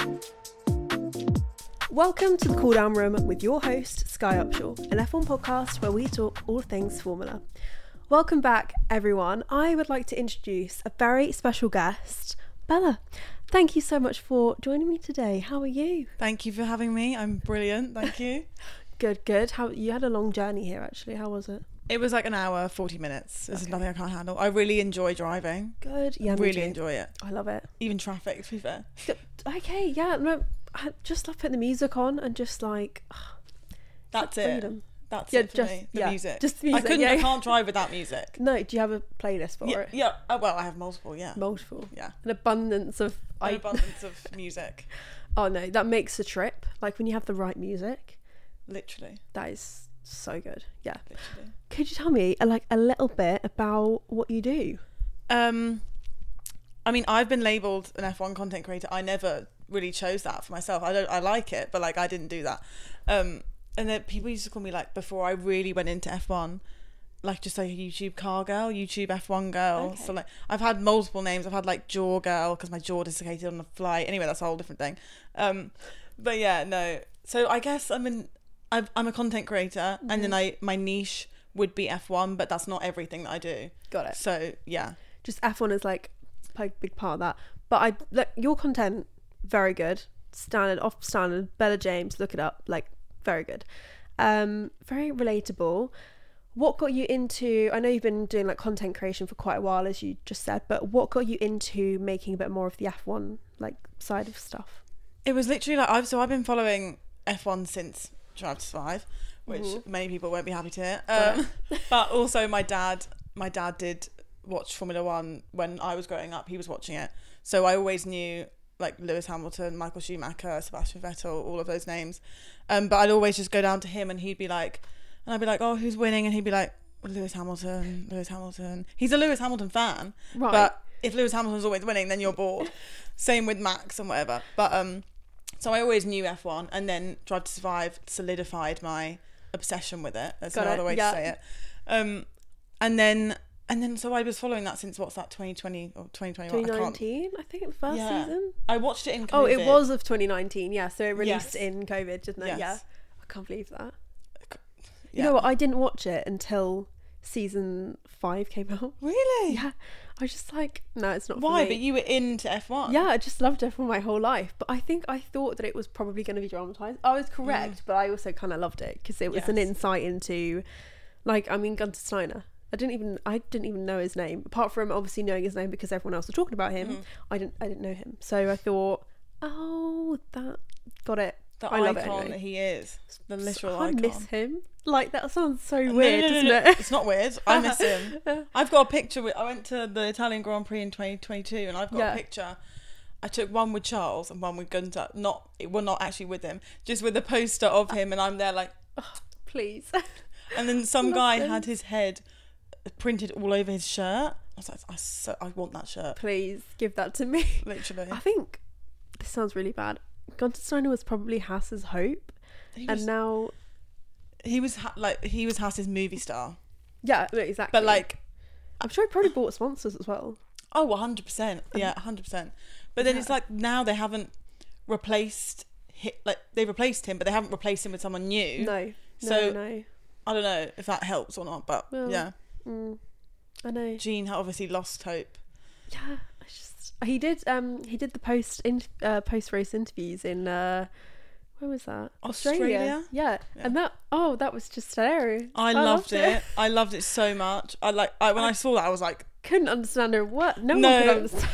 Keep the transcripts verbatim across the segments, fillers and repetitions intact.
Welcome to the Cool Down Room with your host, Sky Upshaw, an F one podcast where we talk all things Formula. Welcome back, everyone. I would like to introduce a very special guest, Bella. Thank you so much for joining me today. How are you? Thank you for having me. I'm brilliant. Thank you. Good, good. How you had a long journey here, actually. How was it? It was like an hour, forty minutes. This Okay. is nothing I can't handle. I really enjoy driving. Good. Yeah, me really too. enjoy it. I love it. Even traffic, to be fair. Okay, yeah. No, I just love putting the music on and just like That's like it. freedom. That's Yeah, it for just me. The yeah, music. just the music. I couldn't. yeah. I can't drive without music. No, do you have a playlist for Yeah. it? Yeah. Oh, well, I have multiple. Yeah. Multiple. Yeah. An abundance of. An I- abundance of music. Oh no, that makes the trip. Like when you have the right music, Literally. that is so good. Yeah. Literally. Could you tell me uh, like a little bit about what you do? Um, I mean, I've been labelled an F one content creator. I never really chose that for myself. I don't. I like it, but like I didn't do that. Um, and then people used to call me like before I really went into F one, like just like a YouTube car girl, YouTube F one girl. Okay. So like I've had multiple names. I've had like jaw girl because my jaw dislocated on the flight. Anyway, that's a whole different thing. Um, but yeah, no. So I guess I'm an I've, I'm a content creator, Mm-hmm. and then I my niche would be F one, but that's not everything that I do. Got it. So yeah. Just F one is like a big part of that. But I like your content, very good. Standard, off standard. Bella James, look it up. Like very good. Um, very relatable. What got you into? I know you've been doing like content creation for quite a while, as you just said. But what got you into making a bit more of the F one like side of stuff? It was literally like I've so I've been following F one since Drive to Survive, which Mhm. many people won't be happy to hear. Um, but also my dad, my dad did watch Formula One when I was growing up. He was watching it, so I always knew like Lewis Hamilton, Michael Schumacher, Sebastian Vettel, all of those names. Um, but I'd always just go down to him, and he'd be like, and I'd be like, oh, who's winning? And he'd be like, Lewis Hamilton, Lewis Hamilton. He's a Lewis Hamilton fan, Right. but if Lewis Hamilton's always winning, then you're bored. Same with Max and whatever. But um. So I always knew F one, and then Drive to Survive solidified my obsession with it. That's Got no it, other way yeah. to say it. Um, and then and then so I was following that since what's that twenty twenty or twenty twenty-one? twenty I can't. nineteen, I, think, the first Yeah. season. I watched it in COVID. Oh, it was of twenty nineteen. Yeah, so it released Yes. in COVID, didn't it? Yes. Yeah. I can't believe that. Yeah. You know what? I didn't watch it until season five came out. Really? Yeah. I was just like, no, it's not Why? for me. But you were into F one. Yeah, I just loved it for my whole life. But I think I thought that it was probably going to be dramatized. I was correct, but I also kind of loved it because it was an Yes. insight into, like, I mean, Gunther Steiner. I didn't even I didn't even know his name, apart from obviously knowing his name because everyone else was talking about him. Mhm. I didn't I didn't know him, so I thought, oh, that got it. The I love it icon anyway. that he is. The literal I icon. miss him. Like that sounds so No, no, weird, no, no, doesn't no. it? It's not weird. I miss him. I've got a picture with. I went to the Italian Grand Prix in twenty twenty-two, and I've got Yeah. a picture. I took one with Charles and one with Gunther. Not, it well, not actually with him, just with a poster of him, and I'm there like. Please. And then some Love guy them. had his head printed all over his shirt. I was like, I, so, I want that shirt, Please give that to me. literally. I think this sounds really bad. Gunther Steiner was probably Haas's hope, He was, and now, he was ha- like he was Haas's movie star, yeah, no, exactly. but like, I'm sure he probably bought sponsors as well. oh, one hundred percent, yeah, one hundred percent. But then Yeah. it's like now they haven't replaced hi- like they replaced him, but they haven't replaced him with someone new. No, no, So- no. I don't know if that helps or not, but Well, yeah, Mm, I know. Gene had obviously lost hope. Yeah, I just he did. Um, he did the post in uh, post race interviews in uh, where was that? Australia? Yeah. Yeah. and that oh, that was just hilarious. I, loved, it. I loved it so much. I like I, when I, saw that, I was like, Couldn't understand her word. No, No. one could understand.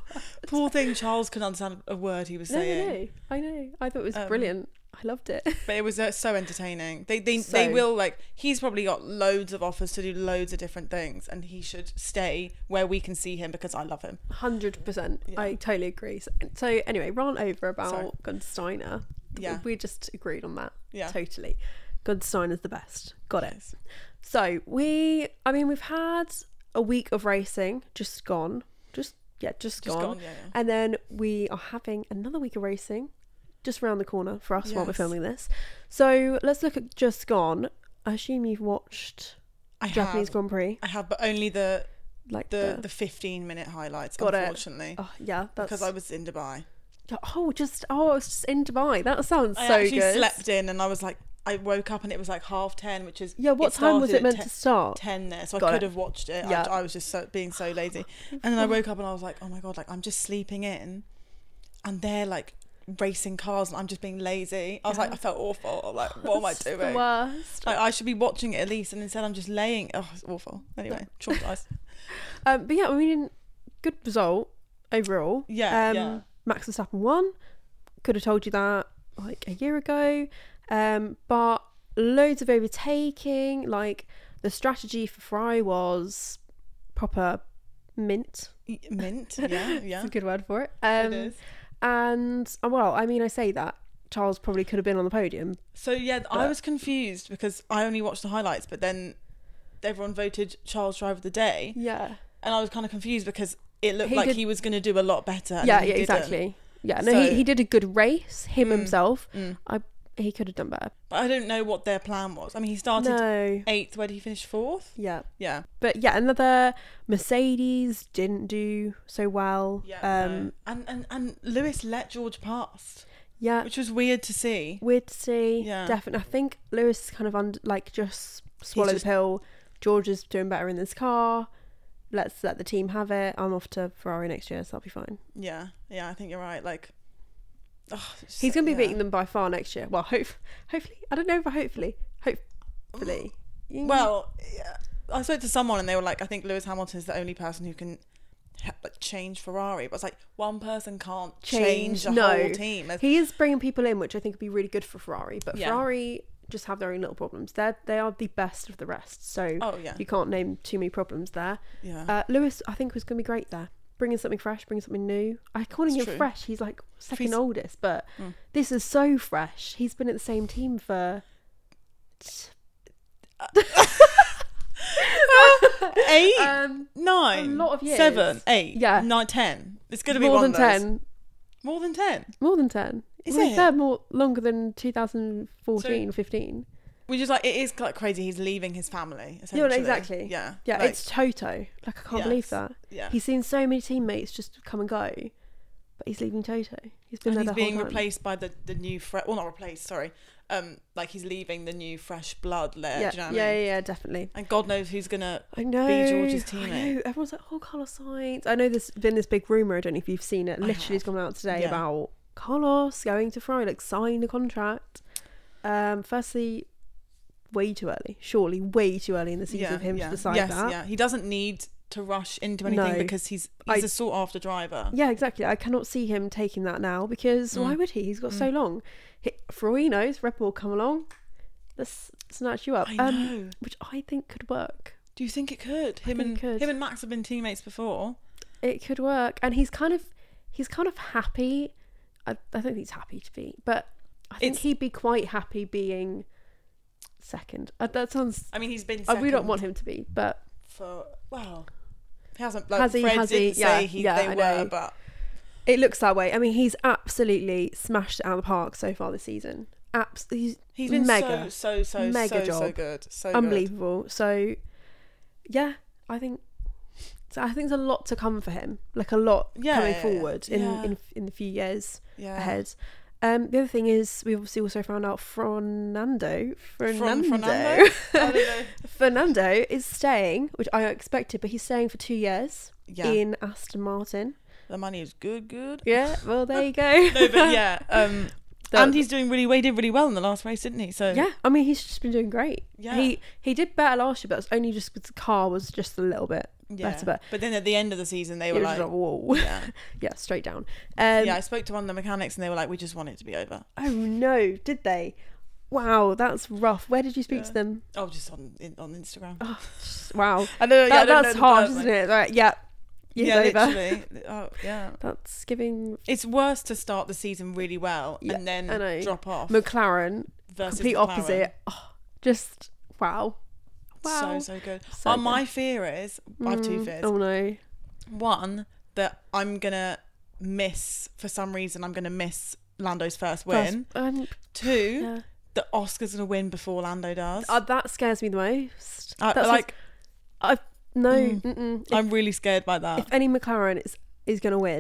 poor thing. Charles couldn't understand a word he was No, saying. no, no. I know. I thought it was Um, brilliant. I loved it. But it was uh, so entertaining. They they they So- will like. He's probably got loads of offers to do loads of different things, and he should stay where we can see him because I love him. Hundred percent. Yeah. I totally agree. So, so anyway, rant over about Sorry. Gunther Steiner. Yeah. We just agreed on that. Yeah. Totally. Gunther Steiner's the best. Got it. Yes. So we, I mean, we've had a week of racing just gone. Just, yeah, just, Just gone. gone. Yeah. yeah. And then we are having another week of racing just around the corner for us while we're Yes. filming this. So let's look at just gone. I assume you've watched I Japanese have. Grand Prix. I have, but only the Like the the, the fifteen minute highlights. Got it. Unfortunately, oh yeah, that's because I was in Dubai. Oh, just oh, it's just in Dubai. That sounds I so actually good. slept in, and I was like, I woke up and it was like half ten, which is Yeah, what it time was started it meant at to start? ten there, so Got I could it. have watched it. Yeah. I, I was just so, being so lazy, and then I woke up and I was like, oh my god, like I'm just sleeping in, and they're like racing cars, and I'm just being lazy. I was Yeah. like, I felt awful. I'm like, what am I It's the doing? worst. Like I should be watching it at least, and instead I'm just laying. Oh, it's awful. Anyway, traumatized. Um, but yeah, I mean, good result overall. Yeah, um, yeah. Max Verstappen won. Could have told you that like a year ago. Um, but loads of overtaking. Like the strategy for Ferrari was proper mint. Mint. Yeah, yeah. That's a good word for it. Um, it is. And uh, well, I mean, I say that Charles probably could have been on the podium. So yeah, I But- was confused because I only watched the highlights, but then everyone voted Charles Driver of the Day, Yeah. and I was kind of confused because it looked He like did- he was going to do a lot better. And Yeah, then he yeah, didn't. exactly. Yeah, no, So- he, he did a good race, him Mm. himself. Mm. He could have done better. But I don't know what their plan was. I mean, he started No. eighth. Where did he finish? Fourth. Yeah. Yeah. But yeah, another Mercedes didn't do so well. Yeah. um, no. And and and Lewis let George past, Yeah. which was weird to see. Weird to see. Yeah. Definitely. I think Lewis kind of under, like just swallowed just- the pill. George is doing better in this car. Let's let the team have it. I'm off to Ferrari next year, so I'll be fine. Yeah. Yeah. I think you're right. Like. Oh, it's He's so- going to be yeah. beating them by far next year. Well, hope, hopefully. I don't know if hopefully. Hopefully. Well, yeah. I spoke to someone and they were like, I think Lewis Hamilton is the only person who can ha- like change Ferrari. But it's like one person can't change, Change, the no. whole team. There's- He is bringing people in, which I think would be really good for Ferrari. But Yeah. Ferrari just have their own little problems. They they are the best of the rest. So Oh yeah, you can't name too many problems there. yeah. Uh, Lewis, I think, was going to be great there. Bringing something fresh, bringing something new. I calling It's him true. fresh. He's like second He's- oldest, but Mm. this is so fresh. He's been at the same team for Eight, um, nine, a lot of years. seven, eight, Yeah. nine, ten. It's going to be more one than of those. ten. More than ten. More than ten. Is Well, he's it? there more longer than two thousand fourteen, fifteen. Which is like it is like crazy. He's leaving his family. Yeah, Essentially. exactly. Yeah. Yeah, like, it's Toto. Like I can't believe Yes. that. yeah. He's seen so many teammates just come and go, but he's leaving Toto. He's been And there he's the being whole time. replaced by the the new fresh. Well, not replaced. Sorry. Um, like he's leaving the new fresh blood there. Yeah, Do you know what yeah, I mean? yeah, yeah, definitely. And God knows who's gonna. I know. George's I teammate. know. Everyone's like, oh, Carlos Sainz. I know there's been this big rumour, I don't know if you've seen it. I Literally it's have. gone out today Yeah. about Carlos going to Ferrari, like sign a contract. Um, firstly, way too early. Surely way too early in the season for him yeah. to decide yes, that. yeah. He doesn't need to rush into anything No. because he's he's I- a sought after driver. Yeah, exactly. I cannot see him taking that now because Mm. why would he? He's got so Mm. long. He, for all he knows, Red Bull come along, let's snatch you up. I Um, know. which I think could work. Do you think it could? Him think and it could. him and Max have been teammates before. It could work, and he's kind of he's kind of happy. I, I don't think he's happy to be, but I think It's- he'd be quite happy being second. Uh, that sounds. I mean, he's been. Uh, Second we don't want him to be, but for well. He hasn't. Like, Has he- Fred has he? didn't say Yeah, he, yeah, they I were, know. but it looks that way. I mean, he's absolutely smashed it out of the park so far this season. Abs- he's he's been mega, so so so mega so so job. good, so unbelievable. So, yeah, I think. So I think there's a lot to come for him, like a lot Yeah, coming yeah, yeah. forward in, Yeah. in in the few years good. Yeah. ahead. Um, the other thing is we obviously also found out Fernando, From Fernando, Fernando. I don't know. Fernando is staying, which I expected, but he's staying for two years Yeah. in Aston Martin. The money is good, good. Yeah, well there you go. No, but yeah. Um, The- and he's doing really. Well, he did really well in the last race, didn't he? So yeah, I mean he's just been doing great. Yeah. He he did better last year, but it was only just because the car was just a little bit yeah. better. But But then at the end of the season, they it were was like, just like, whoa, yeah, yeah, straight down. Um, yeah. I spoke to one of the mechanics, and they were like, we just want it to be over. Oh no, did they? Wow, that's rough. Where did you speak Yeah. to them? Oh, just on in, on Instagram. Oh, just- wow, I know. Yeah, that, I don't that's know the harsh, person. isn't it? Right, yeah, years Yeah, over. literally. Oh, yeah. That's giving It's worse to start the season really well Yeah, and then I know. drop off McLaren versus complete McLaren. opposite. Oh, just wow, wow. So so good. So uh, good. my fear is I have two Mm, fears. Oh no. One, that I'm gonna miss for some reason. I'm gonna miss Lando's first First- win. um, Two, yeah. that Oscar's gonna win before Lando does. Uh, that scares me the most. I, That's like I no. Mm. Mm-mm. If, I'm really scared by that. if any McLaren is is going to win,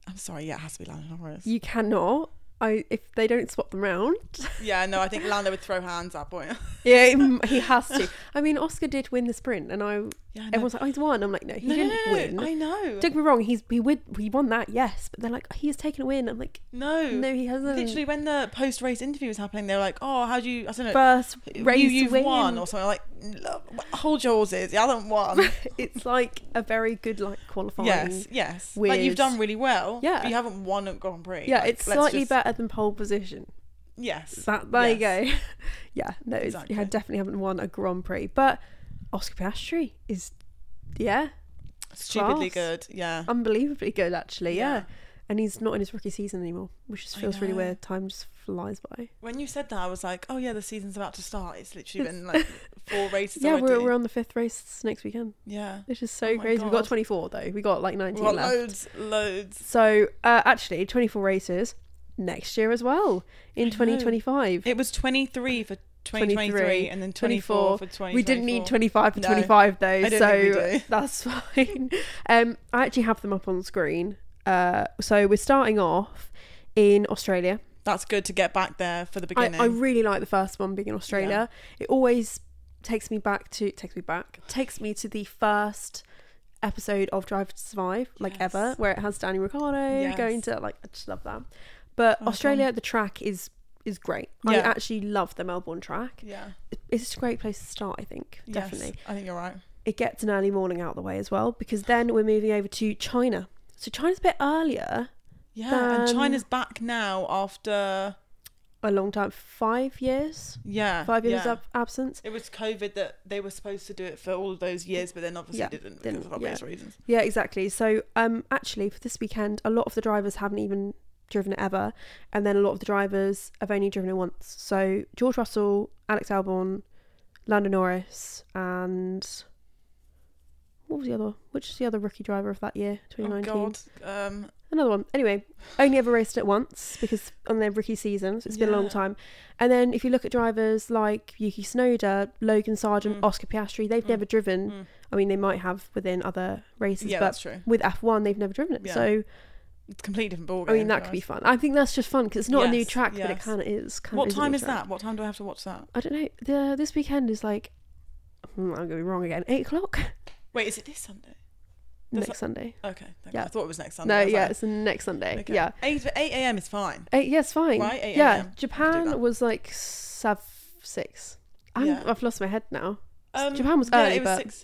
I'm sorry, yeah, it has to be Lando Norris. You cannot. I if they don't swap them round. Yeah, no, I think Lando would throw hands at that point. Yeah, he, he has to. I mean, Oscar did win the sprint, and I Yeah, I know. everyone's like, oh, he's won. I'm like, no, he no, didn't no, no, win. I know. Don't get me wrong, he's he would he won that, yes, but they're like, he's taken a win. I'm like, No, no, he hasn't. literally, when the post-race interview was happening, they were like, "Oh, how do you? I don't know, First race you, you've win. won or something." Like, "Look, hold your horses. You haven't won." It's like a very good like qualifying. Yes, yes. Like with- you've done really well. Yeah. but you haven't won at Grand Prix. Yeah, Like, it's let's slightly just- better than pole position. Yes. That there yes. you go. Yeah, no, it's, Exactly. I definitely haven't won a Grand Prix, but Oscar Piastri is, yeah, Stupidly class. good. Yeah. unbelievably good actually. Yeah. Yeah. And he's not in his rookie season anymore, which just I feels really know. weird. Time just flies by. When you said that, I was like, "Oh yeah, the season's about to start." It's literally been like four races Yeah, already. we're we're on the fifth race next weekend. Yeah. Which is so Oh my crazy. We've got God. twenty-four though. We got like We've nineteen got left. loads, loads. So uh, actually, twenty-four races next year as well in I know. twenty twenty-five. It was twenty-three for twenty twenty-three, twenty-three, and then twenty-four, for twenty twenty-four. We didn't need twenty-five for No, twenty-five though, I don't so think we do. that's fine. Um, I actually have them up on screen. Uh, so we're starting off in Australia. That's good to get back there for the I, beginning. I really like the first one being in Australia. It always takes me back to takes me back takes me to the first episode of Drive to Survive, like Yes. ever, where it has Danny Ricciardo Yes. going to like. I just love that. But Oh, Australia, fun. the track is is great. I Yeah. actually love the Melbourne track. yeah, It's a great place to start, I think. yes, Definitely. I think you're right. It gets an early morning out of the way as well, because then we're moving over to China. So China's a bit earlier, Yeah, and Then- China's back now after a long time, five years, yeah, five years yeah. of absence. It was COVID that they were supposed to do it for all of those years, but then obviously Yeah, didn't because didn't, of obvious reasons. Yeah, exactly. So um, actually, for this weekend, a lot of the drivers haven't even driven it ever, and then a lot of the drivers have only driven it once. So George Russell, Alex Albon, Lando Norris, and what was the other? Which is the other rookie driver of that year, twenty nineteen? Oh God, um, Another one. Anyway, only ever raced it once because on their rookie season, so it's been a long Yeah. time. And then if you look at drivers like Yuki Tsunoda, Logan Sargent, Mm. Oscar Piastri, they've Mm. never driven. Mm. I mean, they might have within other races, yeah, but that's true. with F one, they've never driven it. Yeah. So It's a completely different ballgame. I mean, that could be fun. I think that's just fun because it's not a new Yes, track, but it yes. kind of is. Kind What of time a new is track. that? What time do I have to watch that? I don't know. The this weekend is like hmm, I'm gonna be wrong again. Eight o'clock Wait, is it this Sunday? Does next Sunday. Okay, thank Yeah. God. I thought it was next Sunday. I No, was yeah, like, it's the next Sunday. okay. Yeah, eight eight a.m. is fine. eight. Yes, fine. Right, eight yeah, a m. I could do Japan that. was like sev- six. I'm, Yeah. I've lost my head now. Um, Japan was yeah, early, it was but six.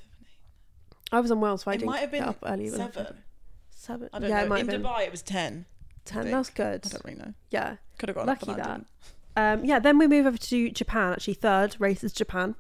I was on Wales, so I It didn't might have get been up early. when I seven. did. Seven. I don't yeah, know. it might In have been Dubai, it was ten. ten. think. That's good. I don't really know. Yeah, Could have got lucky up, but I that. didn't. Um, yeah. Then we move over to Japan. Actually, third race is Japan.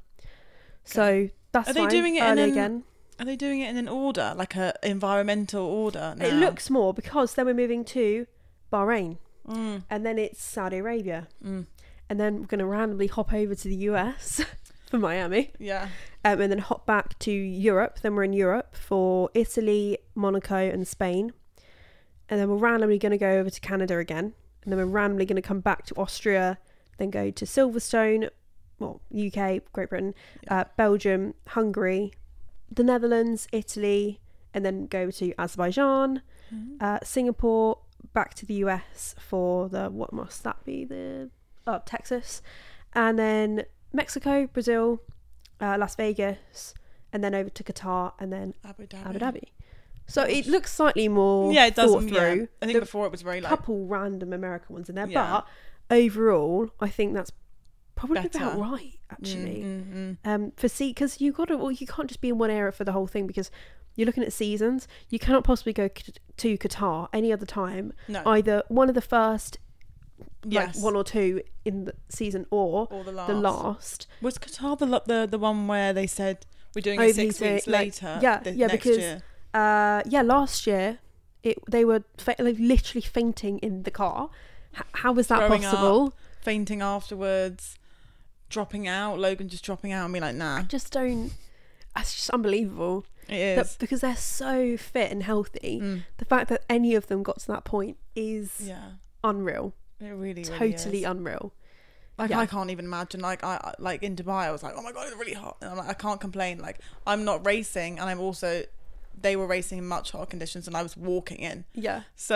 So that's Are they fine. doing it in early an- again? Are they doing it in an order, like a environmental order now? It looks more because then we're moving to Bahrain, Mm, and then it's Saudi Arabia, mm, and then we're going to randomly hop over to the U S for Miami, yeah. um, and then hop back to Europe. Then we're in Europe for Italy, Monaco, and Spain, and then we're randomly going to go over to Canada again, and then we're randomly going to come back to Austria, then go to Silverstone, well, U K, Great Britain, Yeah. uh, Belgium, Hungary, the Netherlands, Italy, and then go to Azerbaijan, Mhm. uh, Singapore, back to the U S for the, what must that be, the uh, Texas, and then Mexico, Brazil, uh, Las Vegas, and then over to Qatar, and then Abu Dhabi. Abu Dhabi. So it looks slightly more Yeah, it does. thought Yeah. through. I think The before it was very A like couple random American ones in there, Yeah. but overall, I think that's probably Better. about right, actually. Mm, mm, mm. Um, for see, because you got to, well, you can't just be in one area for the whole thing because you're looking at seasons. You cannot possibly go c- to Qatar any other time. No. Either one of the first, yes. like one or two in the season, or or the last. the last. Was Qatar the lo- the the one where they said we're doing Oh, it six they say, weeks like- later? yeah, the yeah, next because- year? Uh, yeah, last year, it they were fa- like literally fainting in the car. H- how was that Throwing possible? fainting afterwards, dropping out. Logan just dropping out and be like, nah, I just don't. That's just unbelievable. it That, is. because they're so fit and healthy. Mm, The fact that any of them got to that point is yeah, unreal. it really, really Totally is. unreal. Like Yeah. I can't even imagine. Like I I- like in Dubai, I was like, oh my god, it's really hot, and I'm like, I can't complain. Like I'm not racing, and I'm also, they were racing in much hotter conditions, and I was walking in. Yeah. So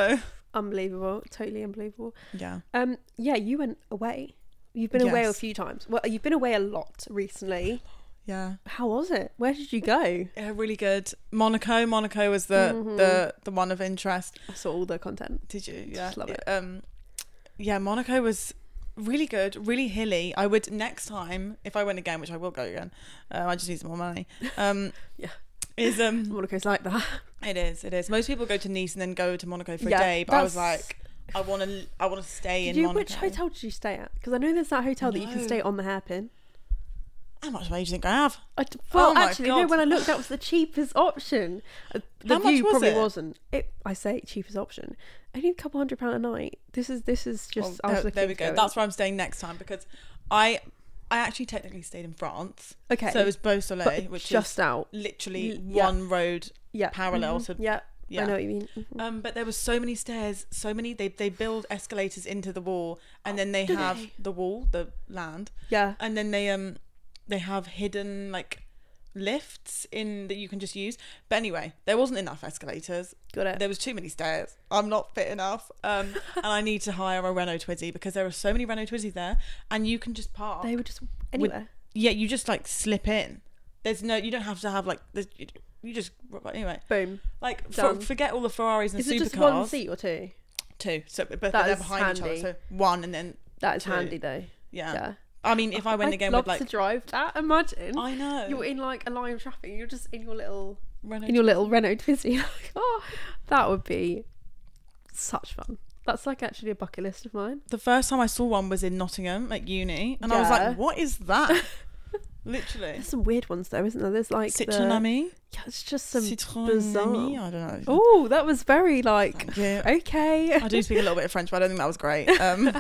Unbelievable. Totally unbelievable. Yeah. Um. Yeah, you went away. You've been away a Yes. few times. Well, you've been away a lot recently. Yeah. How was it? Where did you go? Yeah, really good. Monaco. Monaco was the Mhm. the the one of interest. I saw all the content. Did you? Yeah. Just love it. Um, yeah, Monaco was really good, really hilly. I would next time if I went again, which I will go again. Um, I just need some more money. Um, Yeah. Is um, Monaco's like that. it is, it is. Most people go to Nice and then go to Monaco for Yeah, a day, but I was that's- like, I want to, I want to stay Did in you? Monaco. Which hotel did you stay at? Because I know there's that hotel that you can No. stay on the hairpin. How much money do you think I have? I d- well, Oh my actually, no. God. When I looked, that was the cheapest option. Uh, The How much view was probably it? wasn't. It. I say cheapest option. Only a couple hundred pound a night. This is this is just. Well, I was there, looking there we to go. in. That's where I'm staying next time because I, I actually technically stayed in France. Okay. So it was Beau Soleil, but which just is out. literally L- yeah. one road Yeah. parallel Mhm. to. Yeah. Yeah. I know what you mean. Mhm. Um, but there was so many stairs, so many. They they build escalators into the wall, and then they Do have they? the wall, the land, Yeah. and then they um they have hidden like lifts in that you can just use. But anyway, there wasn't enough escalators. Got it. There was too many stairs. I'm not fit enough. Um, and I need to hire a Renault Twizy because there are so many Renault Twizy there, and you can just park. They were just anywhere. Yeah, you just like slip in. There's no, you don't have to have like there's, you just anyway. Boom. Like for, Done. forget all the Ferraris and Is it supercars. just one seat or two? Two, so but but That they're is behind each other. handy. So one and then That is two. handy though. yeah. Yeah. I mean, if I went I'd again love with like, to drive that. Imagine I know you're in like a line of traffic. And you're just in your little Renault in your little Renault Twizy. Like, oh, that would be such fun. That's like actually a bucket list of mine. The first time I saw one was in Nottingham at uni, and I was Yeah. like, "What is that?" Literally, There's some weird ones though, isn't there? There's like the, Citroën Ami, yeah, it's just some Citroën bizarre. Ami. I don't know. Oh, that was very like Yeah, okay. I do speak a little bit of French, but I don't think that was great. Um,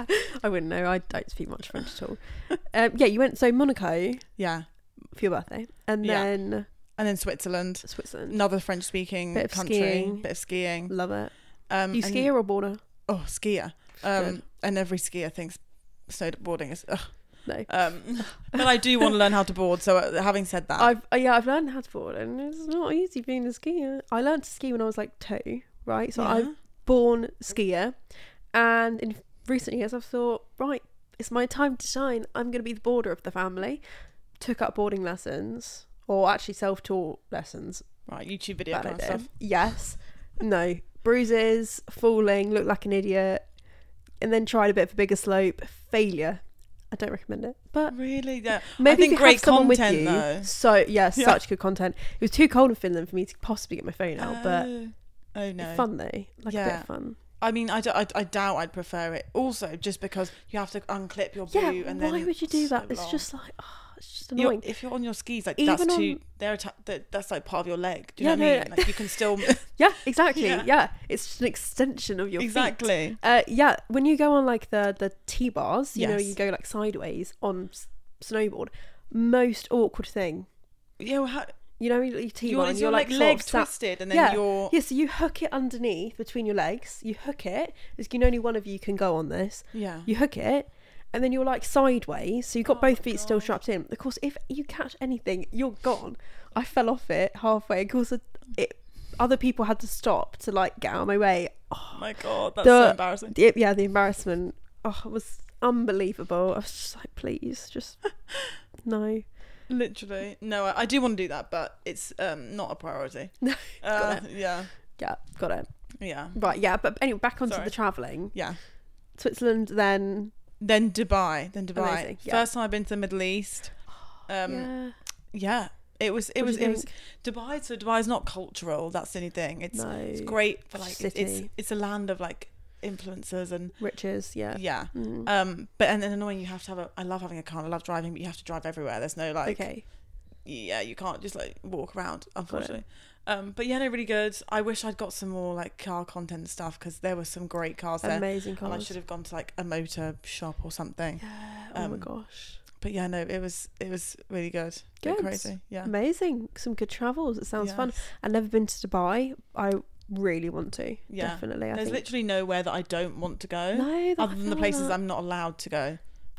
I wouldn't know. I don't speak much French at all. Um, yeah, you went so Monaco yeah, for your birthday, and Yeah. then and then Switzerland, Switzerland. another French-speaking Bit of country, skiing. bit of skiing. Love it. Um, You and- skier or boarder? Oh, skier. Good. Um, and every skier thinks snowboarding is. Ugh. No. Um, but I do want to learn how to board. So uh, having said that, I've uh, yeah, I've learned how to board, and it's not easy being a skier. I learned to ski when I was like two, right? So yeah. I've born skier, and in recent years I've thought, right, it's my time to shine. I'm going to be the boarder of the family. Took up boarding lessons, or actually self-taught lessons. right YouTube video Bad kind of idea. stuff. Yes, no bruises, falling, looked like an idiot, and then tried a bit of a bigger slope. Failure. I don't recommend it, but Really, yeah. maybe I think if you great have someone with content you. though. So yeah, Yeah. such good content. It was too cold in Finland for me to possibly get my phone out, but Oh, oh no. fun though, like a bit Yeah. of fun. I mean, I, d- I, I doubt I'd prefer it. Also, just because you have to unclip your boot Yeah, and why then would you do so that? It's long. just like, oh, it's just You're- annoying. if you're on your skis, like Even that's too. on- They're atta- that, that's like part of your leg. Do you Yeah, know what I no, mean? no. Like you can still Yeah, exactly. Yeah. Yeah. it's just an extension of your feet. exactly. Uh, yeah, when you go on like the the T bars, you know, Yes. you go like sideways on s- snowboard. Most awkward thing, Yeah, well, how, you know, you T you're, bar, is and your you're like like sort leg of sat- twisted, and then Yeah. you're Yeah, so you hook it underneath between your legs. You hook it. There's you know, only one of you can go on this. yeah. You hook it, and then you're like sideways, so you've got Oh both my feet still God. strapped in. Of course, if you catch anything, you're gone. I fell off it halfway. Of course, it, it, other people had to stop to like get out of my way. Oh my god, that's The- so embarrassing. The, yeah, the embarrassment. Oh, it was unbelievable. I was just like, please, just no. Literally, no. I, I do want to do that, but it's um not a priority. No, uh, got Yeah, Yeah, got it. yeah, Right, yeah, but anyway, back onto Sorry. the travelling. yeah. Switzerland, then. Then Dubai, then Dubai. Amazing, yeah. First time I've been to the Middle East. Um, yeah. yeah. it was. It What was. do you It was Dubai. So Dubai is not cultural. That's the only thing. It's No. it's great for like it's, it's City. it's a land of like influencers and Riches, yeah. yeah. Mm. Um, but and then annoying. You have to have a. I love having a car. I love driving, but you have to drive everywhere. There's no like. okay. Yeah, you can't just like walk around, unfortunately. Um, but yeah, no, really good. I wish I'd got some more like car content and stuff because there were some great cars there, Amazing cars. and I should have gone to like a motor shop or something. Yeah. Oh my Um, gosh. But yeah, no, it was it was really good. Bit Good. crazy. Yeah. Amazing. Some good travels. It sounds fun. Yes. I've never been to Dubai. I really want to. Yeah. Definitely. I There's think. literally nowhere that I don't want to go, No, that- I other than the feel places that. I'm not allowed to go.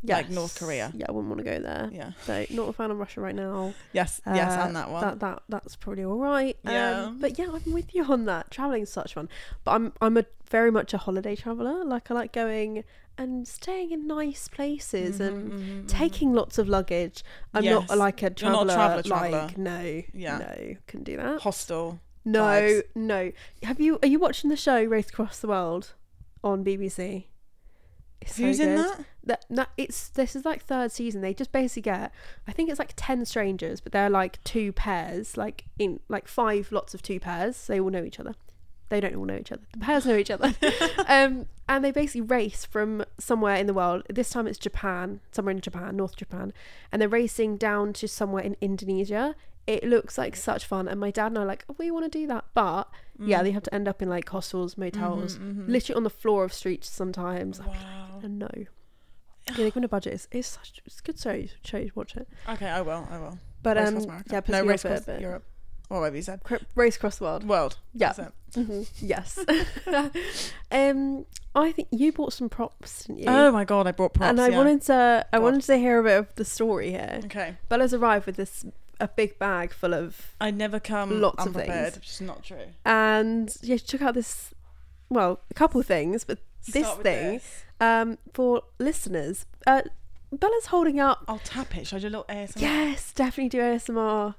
like North Korea. Yeah, I wouldn't want to go there. Yeah. So not a fan of Russia right now. Yes, yes, Uh, and that one. That that that's probably all right. Yeah. Um, but yeah, I'm with you on that. Traveling's such fun. But I'm I'm a very much a holiday traveller. Like I like going and staying in nice places Mhm, and mhm, taking lots of luggage. I'm Yes. not like a You're not traveller. a traveller, traveller. Like no, Yeah. no, couldn't do that. Hostel. No, vibes. no. Have you? Are you watching the show Race Across the World on B B C? It's so Who's in good. that? That, that it's this is like third season. They just basically get, I think it's like ten strangers, but they're like two pairs, like in like five lots of two pairs. They all know each other. They don't all know each other. The pairs know each other. um, and they basically race from somewhere in the world. This time it's Japan, somewhere in Japan, North Japan, and they're racing down to somewhere in Indonesia. It looks like such fun, and my dad and I are like, oh, we want to do that, but Mm. yeah, they have to end up in like hostels, motels, Mhm, mhm. literally on the floor of streets sometimes. Wow. And no. Yeah, they're going to budget. It's, it's such it's a good show. Show you watch it. Okay, I will. I will. But Race um, Across America. yeah, puts no, me race off it a across bit. Europe. Or whatever you said. Cr- Race across the world. World. Yeah. That's it. hmm Yes. um, I think you bought some props, didn't you? Oh my god, I brought props. and I yeah. wanted to. I God. wanted to hear a bit of the story here. Okay. Bella's arrived with this a big bag full of, I never come Lots of unprepared, things. which is not true. and yeah, she took out this. Well, a couple of things, but this Start with thing this. um for listeners. Uh, Bella's holding up. I'll tap it. Should I do a little A S M R? Yes, definitely do A S M R.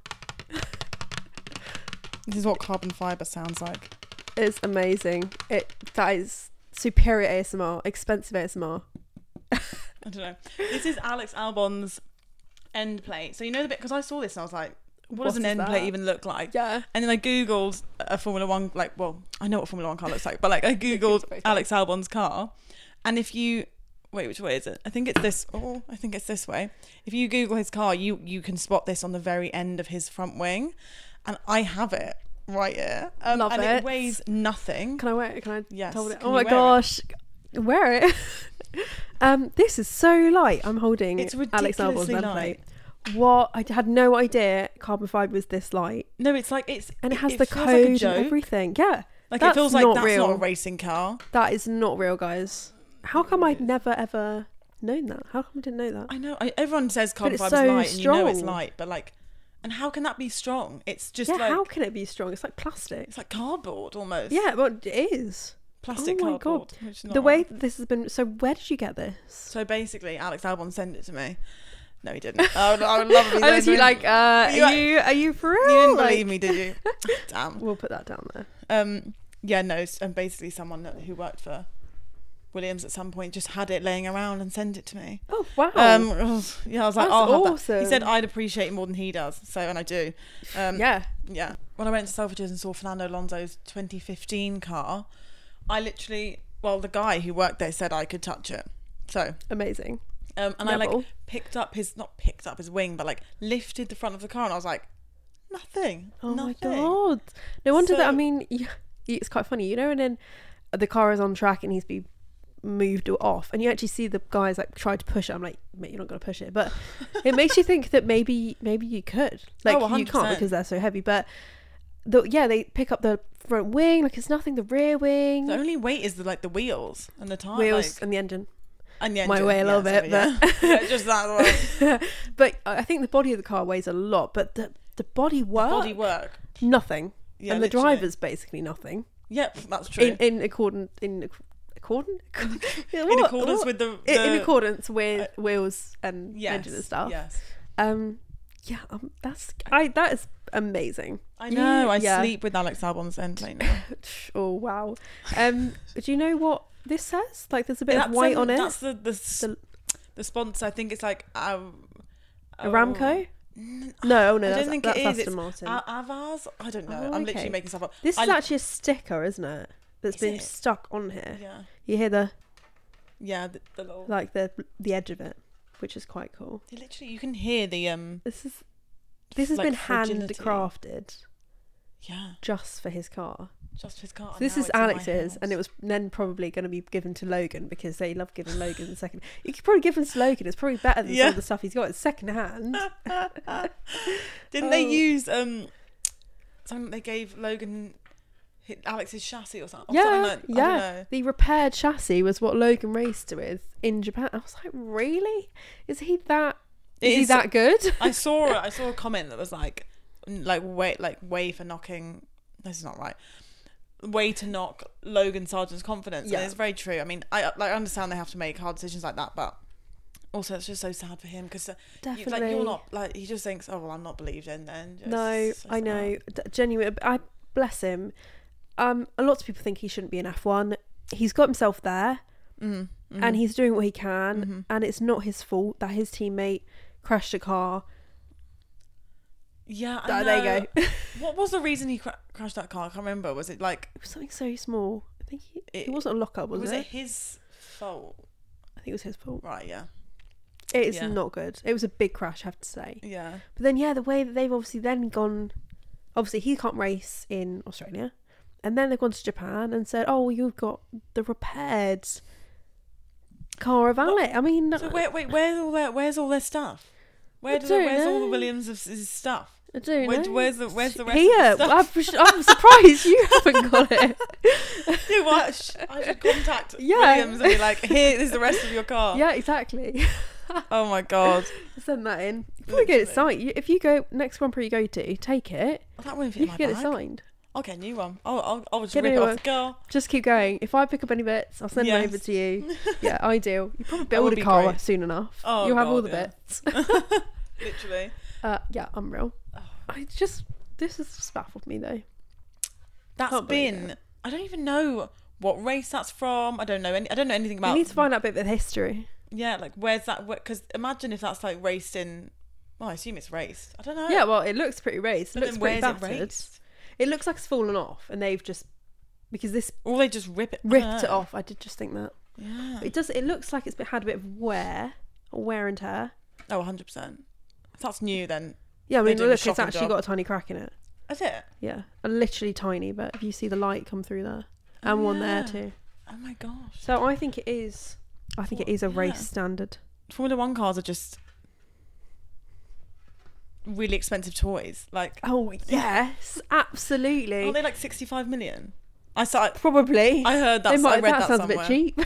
This is what carbon fibre sounds like. It's amazing. It that is superior A S M R, expensive A S M R. I don't know. This is Alex Albon's end plate. So you know the bit, because I saw this and I was like, what, What does an is end that? plate even look like? Yeah. And then I googled a Formula One, like, well, I know what Formula One car looks like, but like I googled Alex Albon's car, and if you wait, which way is it? I think it's this. Oh, I think it's this way. If you Google his car, you you can spot this on the very end of his front wing, and I have it right here. Um, Love and it. it weighs nothing. Can I wear it? Can I Yes. hold it? Can Oh you my wear it? gosh. Wear it. um, this is so light. I'm holding It's Alex Albon's ridiculously end light. plate. What? I had no idea carbon fibre was this light. No, it's like it's And it has it the feels code like a and joke. everything. Yeah. Like That's it feels like not that's real. not a racing car. That is not real, guys. How come I'd never ever known that? How come I didn't know that? I know. I, everyone says carbon it's fiber's so light, and you know it's strong. light, but like, and how can that be strong? It's just yeah, like how can it be strong? It's like plastic. it's like cardboard almost. Yeah, well, it is. plastic Oh my cardboard. Which is The not way right. that this has been. So, where did you get this? So basically, Alex Albon sent it to me. No, he didn't. I would, I would love if he I was sent it. like, uh, You- are you are you for real? You didn't Like- believe me, did you? Damn. We'll put that down there. Um. Yeah. No. s- And basically, someone that- who worked for Williams at some point just had it laying around and sent it to me. Oh wow! Um. Yeah. I was like, That's I'll have that. awesome. He said I'd appreciate it more than he does. So, and I do. Um, yeah, Yeah. When I went to Selfridges and saw Fernando Alonso's twenty fifteen car, I literally, well, the guy who worked there said I could touch it. So, amazing. um, and I like Level. picked up his, not picked up his wing, but like lifted the front of the car, and I was like, nothing. Oh nothing. my god! No wonder that. I So- mean, yeah, it's quite funny, you know. And then the car is on track and he's been moved off, and you actually see the guys like try to push it. I'm like, mate, you're not gonna push it, but it makes you think that maybe maybe you could. Like Oh, you one hundred can't percent. because they're so heavy, but. The, yeah, they pick up the front wing like it's nothing. The rear wing, The only weight is the like the wheels and the tire, wheels, like, and the engine. and the my engine. way a Yeah, little bit, sorry, but yeah. Yeah, just that way. but I think the body of the car weighs a lot, but the the body work, Body work. nothing, Yeah, and the literally. driver's basically nothing. Yep, that's true. In in accordance in accordance In accordance with the, in, in the- accordance with wheels and yes, engine and stuff. Yes. Um, yeah, um, that's I that is amazing. I know. You- I yeah. sleep with Alex Albon's end plate now. Oh wow. Um, do you know what this says? Like, there's a bit That's of white um, on it. That's the the, s- The- the sponsor. I think it's like um, Aramco? oh, No, oh no, I that's, don't think that's it is. Aston It's Martin. A- Avars. I don't know. Oh, I'm okay. literally making stuff up. This I- is actually a sticker, isn't it? That's Is been it? stuck on here. Yeah. You hear the Yeah. The, the little. like the the edge of it, which is quite cool. You literally, you can hear the um. This is this has like, been fragility. handcrafted Yeah. just for his car. Just his car. So this Now is it's in my Alex's, and it house. was then probably going to be given to Logan because they love giving Logan the second. You could probably give him to Logan. It's probably better than some Yeah. of the stuff he's got. It's second hand. Didn't they Oh. use um? Something they gave Logan hit Alex's chassis or something. Yeah, or something like, I yeah. don't know. The repaired chassis was what Logan raced with in Japan. I was like, really? Is he that? It Is he is- that good? I saw I saw a comment that was like, like way like way for knocking. This is not right. Way to knock Logan Sargent's confidence. Yeah. And it's very true. I mean, I like I understand they have to make hard decisions like that, but also it's just so sad for him because Definitely. like you're not like he just thinks, oh well, I'm not believed in then. Just No, so I sad. know. D- Genuine. I bless him. Um, a lot of people think he shouldn't be in F one. He's got himself there, Mhm, mhm. and he's doing what he can, Mhm. and it's not his fault that his teammate crashed a car. Yeah, I Th- there you know. go. What was the reason he cra- crashed that car? I can't remember. Was it like It was something so small. I think he, It- it wasn't a lockup, was, was it? it his fault? I think it was his fault. Right. Yeah. It's Yeah. not good. It was a big crash, I have to say. Yeah. But then, yeah, the way that they've obviously then gone, obviously he can't race in Australia, and then they've gone to Japan and said, "Oh, well, you've got the repaired Caravale." I mean, So wait, wait, where's all their where's all their stuff? Where I do don't where's all the know. Williams of his stuff? I don't Where, know. where's the where's the rest Here, of the I'm, stuff? I'm surprised you haven't got it. Dude, what? Sh- I should contact Yeah. Williams and be like, here is the rest of your car. Yeah, exactly. Oh my god. Send that in. You probably get it Literally. signed. You- If you go next Grand Prix you go to, take it. Oh, that won't fit You in can my get it bag. signed. I'll get a new one. I'll I'll, I'll just Get a rip new it one. off the car. Just keep going. If I pick up any bits, I'll send them Yes. over to you. Yeah, ideal. You probably That build would a be car great. soon enough. Oh, You'll have all God, the yeah. bits. Literally. Uh, yeah, unreal. Oh. I just this has just baffled me though. That's Can't believe been. it. I don't even know what race that's from. I don't know any. I don't know anything You about. need to find out a bit of the history. Yeah, like where's that? Because imagine if that's like raced in. Well, I assume it's raced. I don't know. Yeah, well, it looks pretty raised. It But looks then pretty where's it battered. raced? It looks like it's fallen off, and they've just because this Or they just rip it. I don't ripped it know. off. I did just think that. Yeah. It does. It looks like it's been, had a bit of wear, or wear and tear. Oh, one hundred percent. If that's new, then Yeah, I They're mean, doing a look, it's shocking actually job. got a tiny crack in it. that's it. Yeah, a literally tiny, but if you see the light come through there, and Oh, one there yeah. too. Oh my gosh. So I think it is. I think it is a Yeah. race standard. Formula One cars are just really expensive toys. Like, Oh yes, absolutely. are they like sixty-five million? I saw. Probably. I heard that. They might, I read that that, sounds somewhere. a bit cheap.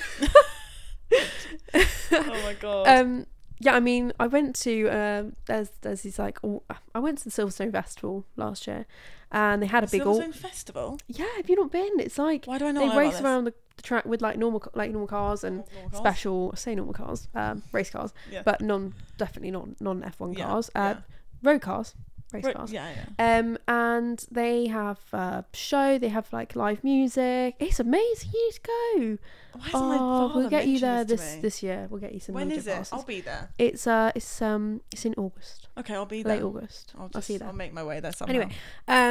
Oh my god. um, yeah, I mean, I went to um, there's there's these like all, I went to the Silverstone Festival last year, and they had a big all. Silverstone Festival. Yeah, have you not been? It's like Why do I not they know race about around the, the track with like normal ca- like normal cars and this? Normal cars? special. I say normal cars, um, race cars, Yeah. but non definitely not non F one Yeah, cars. Uh, yeah. road cars, race Right, cars. Yeah, yeah. Um, and they have a show. They have like live music. It's amazing. You need to go. Why hasn't my Oh, father we'll get you mentioned there this, to this me? this year. We'll get you some. When major is it? passes. I'll be there. It's uh, it's um, it's in August, Okay, I'll be there. late August. I'll, I'll just, see you there. I'll make my way there somehow. Anyway,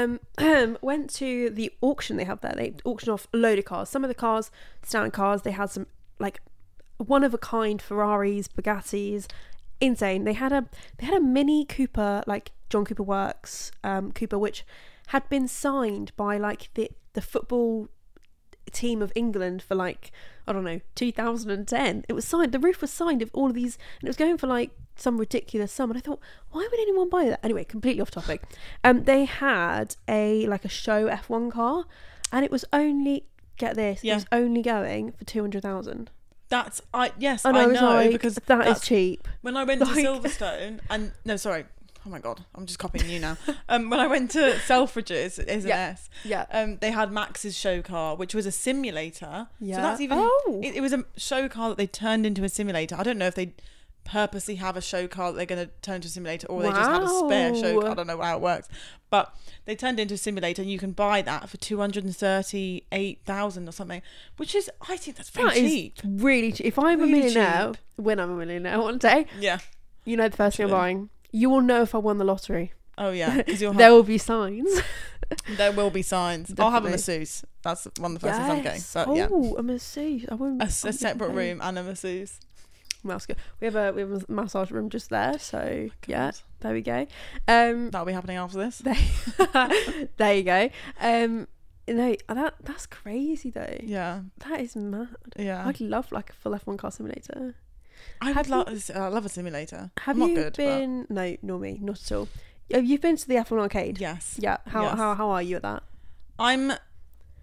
um, went to the auction they have there. They auctioned off a load of cars. Some of the cars, standard cars, they had some like one of a kind Ferraris, Bugattis, insane. They had a they had a Mini Cooper, like John Cooper Works um, Cooper, which had been signed by like the the football team of England for like I don't know two thousand ten. It was signed. The roof was signed of all of these, and it was going for like some ridiculous sum. And I thought, why would anyone buy that? Anyway, completely off topic. Um, they had a like a show F one car, and it was only get this. Yeah. It was only going for two hundred thousand. That's I yes And I, I was know like, because that is that's- cheap. when I went to Like- Silverstone and no sorry oh my god I'm just copying you now um when I went to Selfridges is an Yeah. S Yeah. um they had Max's show car which was a simulator Yeah. so that's even Oh. it, it was a show car that they turned into a simulator. I don't know if they purposely have a show car that they're going to turn to a simulator or they just have a spare show Wow. car. I don't know how it works, but they turned it into a simulator and you can buy that for two hundred thirty-eight thousand or something, which is I think that's very That is cheap. really cheap. If I'm Really a millionaire, when I'm a millionaire one day, Yeah. you know the first thing I'm Literally. buying. You will know if I won the lottery. Oh yeah, because you'll have There will be signs. There will be signs. I'll have a Definitely. masseuse. That's one of the first things I'm getting. Yes. But oh, yeah, a masseuse. I won't. a, I s- a wouldn't separate pay. room and a masseuse. That's good. We have a we have a massage room just there. So yeah, God. there we go. Um, That'll be happening after this. there, there you go. Um, no, that that's crazy though. Yeah, That is mad. yeah. I'd love like a full F one car simulator. I have would love. I love a simulator. Have I'm not you good, been? No, nor me, not at all. Oh, you've been to the F one but arcade. yes. Yeah. How Yes. how how are you at that? I'm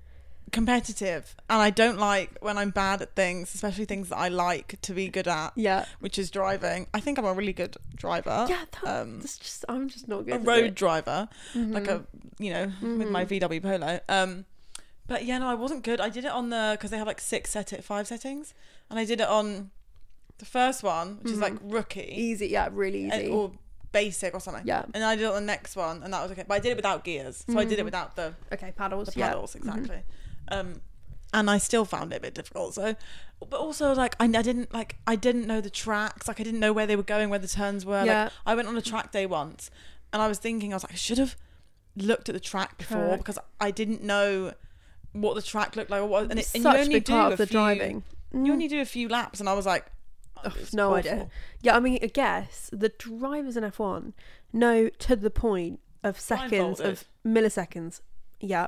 competitive, and I don't like when I'm bad at things, especially things that I like to be good at. Yeah. Which is driving. I think I'm a really good driver. Yeah, that, um, that's just I'm just not good. a at road it. driver, Mhm. like a you know Mm-hmm. with my V W Polo. Um, but yeah, no, I wasn't good. I did it on the because they have like six set it five settings, and I did it on the first one, which is like rookie Easy, yeah, really and- easy. or basic or something. Yeah. And I did it on the next one, and that was okay. But I did it without gears, so I did it without the Okay, paddles. the yeah. paddles exactly. Um, and I still found it a bit difficult. So, but also like I, I didn't like I didn't know the tracks. Like I didn't know where they were going, where the turns were. Yeah. Like I went on a track day once, and I was thinking I was like I should have looked at the track before Track. because I didn't know what the track looked like or what. And, it, It's and such you a only big do part a of the few, driving. You only do a few laps, and I was like, oh, Ugh, it's no awful. idea. Yeah, I mean, I guess the drivers in F one know to the point of seconds, Blindfolded. of milliseconds. Yeah.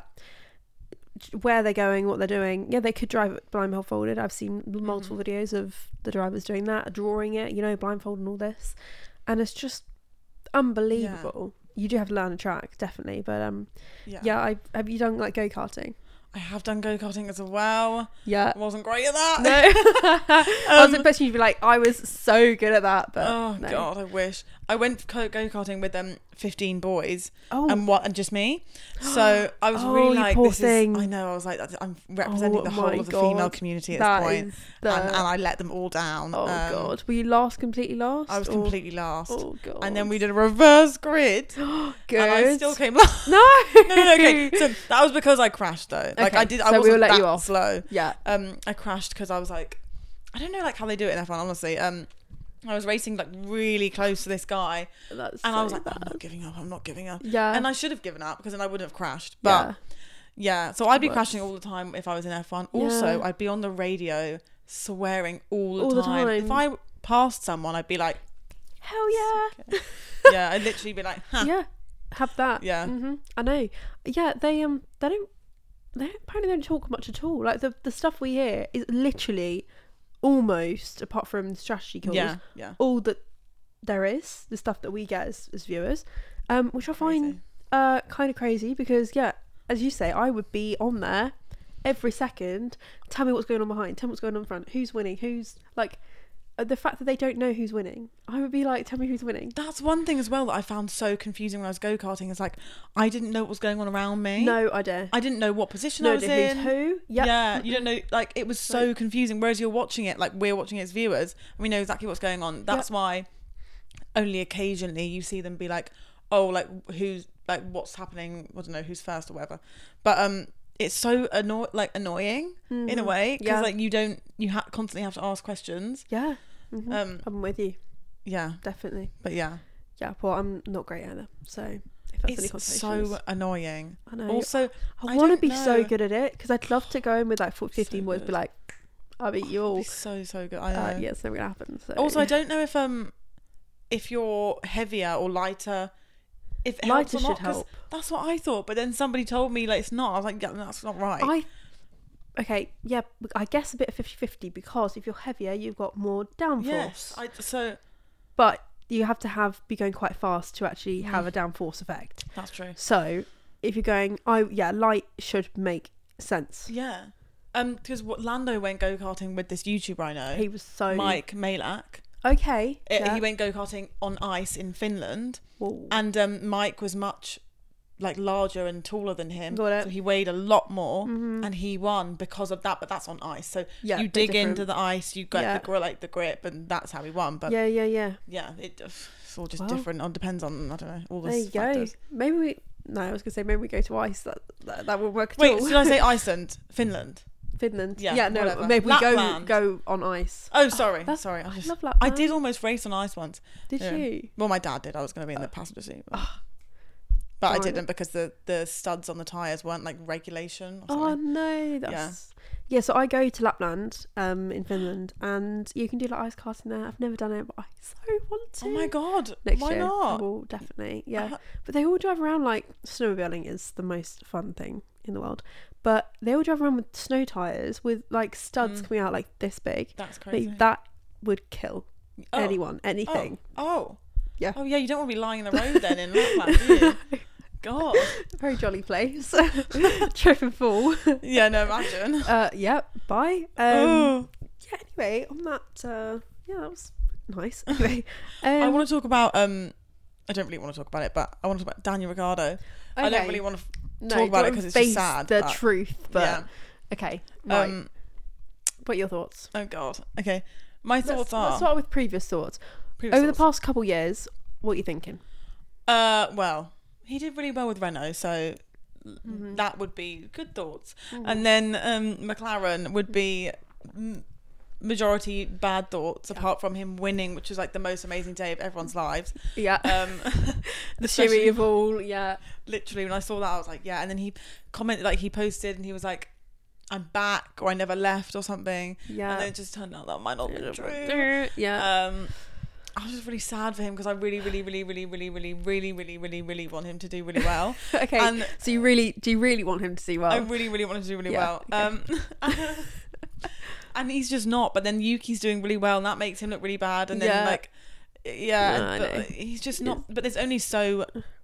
Where they're going, what they're doing. Yeah, they could drive it blindfolded. I've seen multiple Mm-hmm. videos of the drivers doing that, drawing it, you know, blindfold and all this. And it's just unbelievable. You do have to learn a track, definitely. But um, Yeah. yeah, I have you done like go-karting? I have done go karting as well. Yeah. I wasn't great at that. No. I was Um, expecting you to be like, I was so good at that, but Oh no. god, I wish. I went go karting with them fifteen boys Oh, and what and just me. So I was Oh, really you like, poor this thing. is. I know. I was like, that's- I'm representing Oh the whole my of the female God. community at that this point, is the... and, and I let them all down. oh Um, god, were you last, completely last? I was or- completely last. Oh god. And then we did a reverse grid, good. and I still came last. No. no, no, no, okay. So that was because I crashed though. Like Okay, I did. I so wasn't we'll let that you off. slow. Yeah. Um, I crashed because I was like, I don't know, like how they do it in F one. Honestly, um, I was racing like really close to this guy, That's and so I was like, bad. I'm not giving up. I'm not giving up. Yeah. And I should have given up because then I wouldn't have crashed. But yeah. yeah, so I'd be Worse. crashing all the time if I was in F one. Also, Yeah. I'd be on the radio swearing all the, All the time. time. If I passed someone, I'd be like, Hell yeah. yeah, I'd literally be like, huh. Yeah. Have that. Yeah. hmm I know. Yeah, they um they don't they apparently don't talk much at all. Like the the stuff we hear is literally almost, apart from strategy calls, Yeah, yeah. all that there is, the stuff that we get as, as viewers, um, which I find Crazy. uh kind of crazy because yeah, as you say, I would be on there every second. Tell me what's going on behind. Tell me what's going on in front. Who's winning? Who's like uh, the fact that they don't know who's winning. I would be like, tell me who's winning. That's one thing as well that I found so confusing when I was go-karting. Is like, I didn't know what was going on around me. No idea. I didn't know what position I No was idea in. who's who. Yep. Yeah, you don't know, like, it was so confusing. Whereas you're watching it, like, we're watching it as viewers, and we know exactly what's going on. That's why only occasionally you see them be like, oh, like, who's, like, what's happening? I don't know, who's first or whatever. But, um, it's so anno- like annoying in a way because Yeah. like you don't you ha- constantly have to ask questions. Yeah. Mhm. Um, I'm with you. yeah, Definitely. but yeah, Yeah. Well, I'm not great either. So if that's any it's conversations, so annoying. I know. Also, I, I want to don't be so know. good at it because I'd love to go in with like fifteen So boys, be good. like, I'll beat you all. it's so so good. I know. Uh, yeah, it's never gonna happen. So. Also, I don't know if um if you're heavier or lighter, if it helps lighter or should not, 'cause help. that's what I thought. But then somebody told me like it's not. I was like, yeah, that's not right. I. Okay, yeah, I guess a bit of fifty-fifty because if you're heavier, you've got more downforce. yes, I so But you have to have be going quite fast to actually Mm. have a downforce effect. that's true. So if you're going, I yeah, light should make sense. Yeah, um, because what Lando went go karting with this YouTuber I know, He was so Mike Malak. okay. It, yeah. He went go karting on ice in Finland, Whoa. and um, Mike was much like larger and taller than him, Got it. so he weighed a lot more, Mhm. and he won because of that. But that's on ice, so Yeah, you bit dig different. into the ice, you get Yeah. the gri- like the grip, and that's how he won. But yeah, yeah, yeah. yeah, it, it's all just Well, different. It depends on I don't know all the There you factors. go. Maybe we. No, I was gonna say maybe we go to ice. That that, that would work at Wait, all. did I say Iceland, Finland? Finland. Yeah, Yeah, no. whatever. Maybe we Lapland. go go on ice. Oh, sorry, that's- sorry. I, I just, love I Lapland. did almost race on ice once. Did yeah. you? Well, my dad did. I was going to be in the passenger seat, but, Oh, but I darn it. didn't because the the studs on the tires weren't like regulation. Or Oh something. no, that's yeah. So I go to Lapland, um, in Finland, and you can do like ice karting there. I've never done it, but I so want to. Oh my god! Next Why year, I not? will definitely. Yeah, I ha- but they all drive around like snowmobiling is the most fun thing in the world. But they all drive around with snow tires with like studs Mm. coming out like this big. That's crazy. Like, that would kill Oh, anyone, anything. Oh, oh, Yeah. Oh yeah, you don't want to be lying in the road then in Lapland, do you? God. Very jolly place. Tripping full. Yeah, no, imagine. Uh, yeah, bye. Um, Oh. yeah, anyway, on that, uh, yeah, that was nice. Anyway. Um, I want to talk about, um, I don't really want to talk about it, but I want to talk about Daniel Ricciardo. I don't okay. really want to No, talk about it don't because it's face just sad. the but, truth, but yeah. okay. Right. Um, what are your thoughts? oh, God. Okay. My thoughts let's, are... Let's start with previous thoughts. previous Over thoughts. the past couple years, what are you thinking? Uh, well, he did really well with Renault, so Mm-hmm. that would be good thoughts. Mm-hmm. And then um, McLaren would be m- majority bad thoughts, Yeah. apart from him winning, which was like the most amazing day of everyone's lives. Yeah. Um, the especially- Cheery of all, yeah. Literally, when I saw that, I was like, yeah. And then he commented, like he posted, and he was like, "I'm back," or "I never left," or something. Yeah. And then it just turned out that might not be true. Yeah. Um, I was just really sad for him because I really, really, really, really, really, really, really, really, really, really want him to do really well. okay. And so you really do you really want him to do well? I really, really want him to do really Yeah, well. okay. Um, and he's just not. But then Yuki's doing really well, and that makes him look really bad. And then Yeah. like, yeah, No, I but know. he's just not. But there's only so,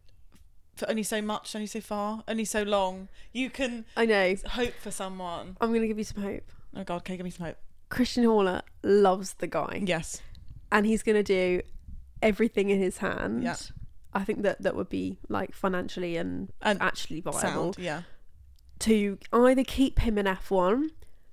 for only so much, only so far, only so long. You can I know. hope for someone. I'm gonna give you some hope. Oh God, okay, give me some hope. Christian Horner loves the guy, Yes. and he's gonna do everything in his hand. Yeah. I think that that would be like financially and, And actually viable Sound, yeah. to either keep him in F one,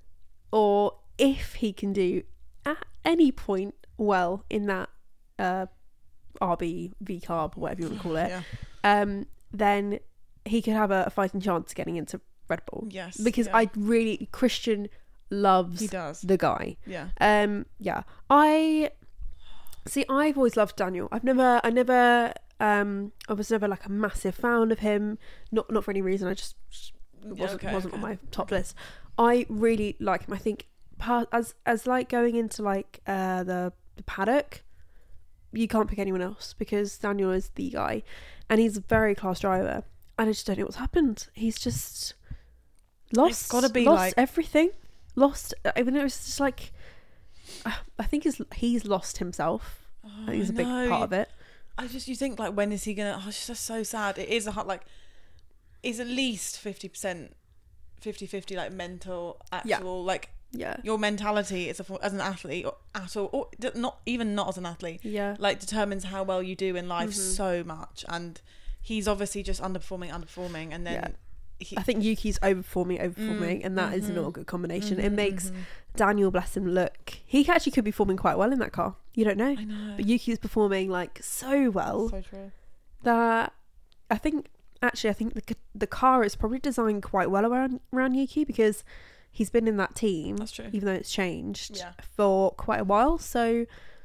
or if he can do at any point well in that uh, R B V carb, whatever you want to call it, Yeah. um, then he could have a, a fighting chance getting into Red Bull. Yes. Because yeah. I really Christian loves He does. the guy. Yeah. Um, yeah, I see. I've always loved Daniel. I've never, I never, um, I was never like a massive fan of him. Not, not for any reason. I just it Yeah, wasn't okay, wasn't okay. on my top list. I really like him. I think part as as like going into like uh the, the paddock, you can't pick anyone else because Daniel is the guy, and he's a very class driver. And I just don't know what's happened. He's just lost. gotta be lost like- everything. Lost. Even though it's just like, uh, I think he's he's lost himself. Oh, I think he's a big know. part of it. I just you think like when is he gonna? Oh, it's just so sad. It is a hard like. Is at least fifty percent, fifty-fifty like mental actual like Yeah. your mentality as a as an athlete or at all or d- not even not as an athlete Yeah. like determines how well you do in life Mhm. so much. And he's obviously just underperforming, underperforming, and then Yeah. he, I think Yuki's overperforming, overperforming, Mm, and that is mhm. not a good combination. It Mhm, makes mhm. Daniel, bless him, look. He actually could be performing quite well in that car. You don't know. I know. But Yuki's performing like so well So true. that I think actually I think the the car is probably designed quite well around around Yuki because he's been in that team, That's true. even though it's changed Yeah. for quite a while. So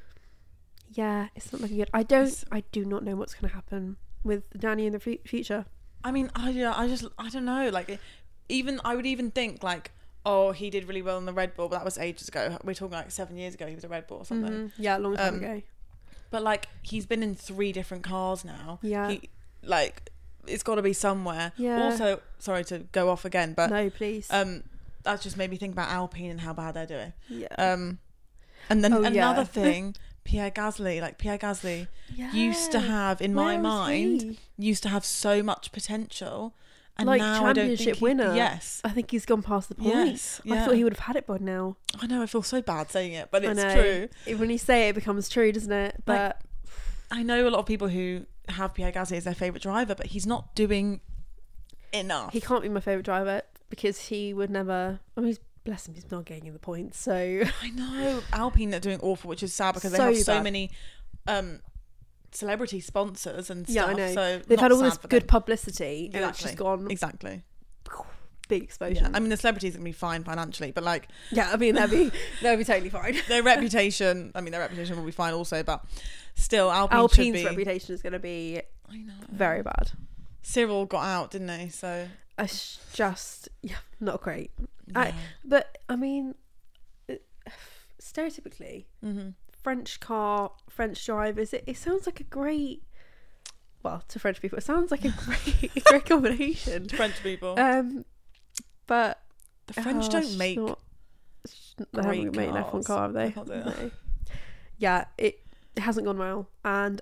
yeah, it's not looking good. I don't. It's- I do not know what's going to happen with Danny in the fu- future. I mean, I yeah, I just I don't know. Like, even I would even think like, oh, he did really well in the Red Bull, but that was ages ago. We're talking like seven years ago. He was a Red Bull or something. Mhm. Yeah, a long time Um, ago. But like, he's been in three different cars now. Yeah. He, like, it's got to be somewhere. Yeah. Also, sorry to go off again, but No, please. um, that just made me think about Alpine and how bad they're doing. yeah. Um, and then Oh, another yeah. thing, Pierre Gasly, like Pierre Gasly used to Yeah. have, in Where my was mind, he? used to have so much potential, and Like now I don't think championship he- winner. Yes, I think he's gone past the point. yes, I yeah. thought he would have had it by now. I know I feel so bad saying it, but I it's know. true. It- When you say it, it becomes true, doesn't it? But I know a lot of people who have Pierre Gasly as their favourite driver, but he's not doing enough. he can't be my favourite driver because he would never. I mean, he's, bless him, he's not getting in the points. So I know Alpine are doing awful, which is sad because they So have so bad. many um, celebrity sponsors and yeah, stuff. I know. So They've not had all sad this for good them. publicity, and it's Exactly. just gone Exactly. big explosion. Yeah. I mean, the celebrities are gonna be fine financially, but like Yeah, I mean that'd be that'd be totally fine. their reputation. I mean, their reputation will be fine also, but still, Alpine Alpine's should be. reputation is going to be I know. very bad. Cyril got out, didn't he? So. It's just yeah, not great. No. I- But I mean, it- stereotypically, mm-hmm. French car, French drivers, it, it sounds like a great. Well, to French people, it sounds like a great, a great combination. French people. Um, but the French oh, don't it's make. not- it's- they great haven't made an F one cars. car, have they? I can't do it. No. Yeah, it, it hasn't gone well, and I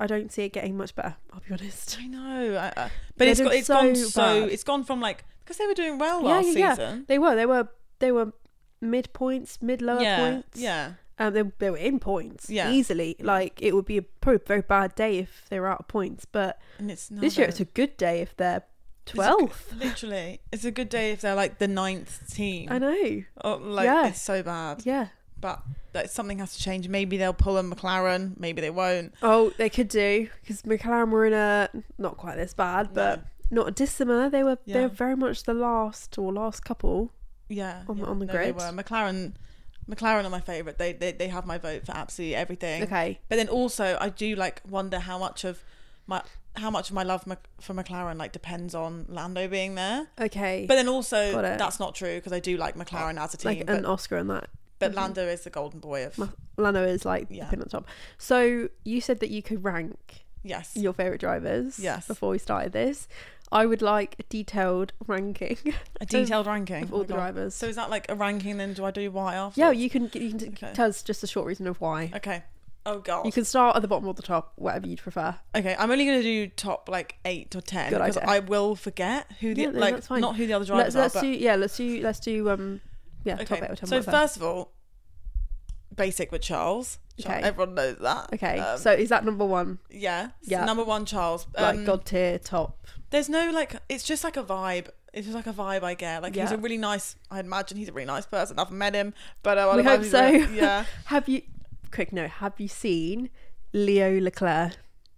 I don't see it getting much better. I'll be honest. I know, I, uh, but They've it's been got, it's so gone so bad. it's gone from like because they were doing well Yeah, last yeah, yeah. season. They were, they were, they were mid points, mid lower yeah, points. yeah, Um, they they were in points. Yeah. Easily. Like it would be a probably a very bad day if they were out of points. But and it's this year never- it's a good day if they're it's a twelfth. good- literally, it's a good day if they're like the ninth team. I know. Oh, like Yeah. it's so bad. Yeah. But like, something has to change. Maybe they'll pull a McLaren. Maybe they won't. Oh, they could do because McLaren were in a not quite this bad, but not dissimilar. They were they Yeah. were very much the last or last couple. Yeah, On- yeah. on the no, grid. They were. McLaren. McLaren are my favourite. They, they they have my vote for absolutely everything. Okay. But then also, I do like wonder how much of my how much of my love Mc- for McLaren like depends on Lando being there. Okay. But then also, Got it. that's not true because I do like McLaren as a team. like but an Oscar and that. but Mhm. Lando is the golden boy of Ma- Lando is like Yeah. the pin on top. So you said that you could rank yes. your favourite drivers. Yes. Before we started this, I would like a detailed ranking A detailed ranking of Oh all my the God. drivers. So is that like a ranking? Then do I do why after? yeah, you can you can Okay. tell us just a short reason of why. Okay. Oh god. You can start at the bottom or the top, whatever you'd prefer. Okay, I'm only gonna do top like eight or ten Good because idea. I will forget who the Yeah, no, like that's fine. not who the other Let's drivers let's are. But do yeah, let's do let's do um yeah, top okay. eight or ten. So whatever. first of all, basic with Charles. Charles Okay. Everyone knows that. Okay, Um, so is that number one? yeah, so Yeah. number one, Charles. Like Um, God tier top. There's no like. It's just like a vibe. It's just like a vibe I get. Like he's Yeah. a really nice. I imagine he's a really nice person. I haven't met him, but uh, I We hope imagine so. he's a- Yeah. Have you quick note, have you seen Leo Leclerc?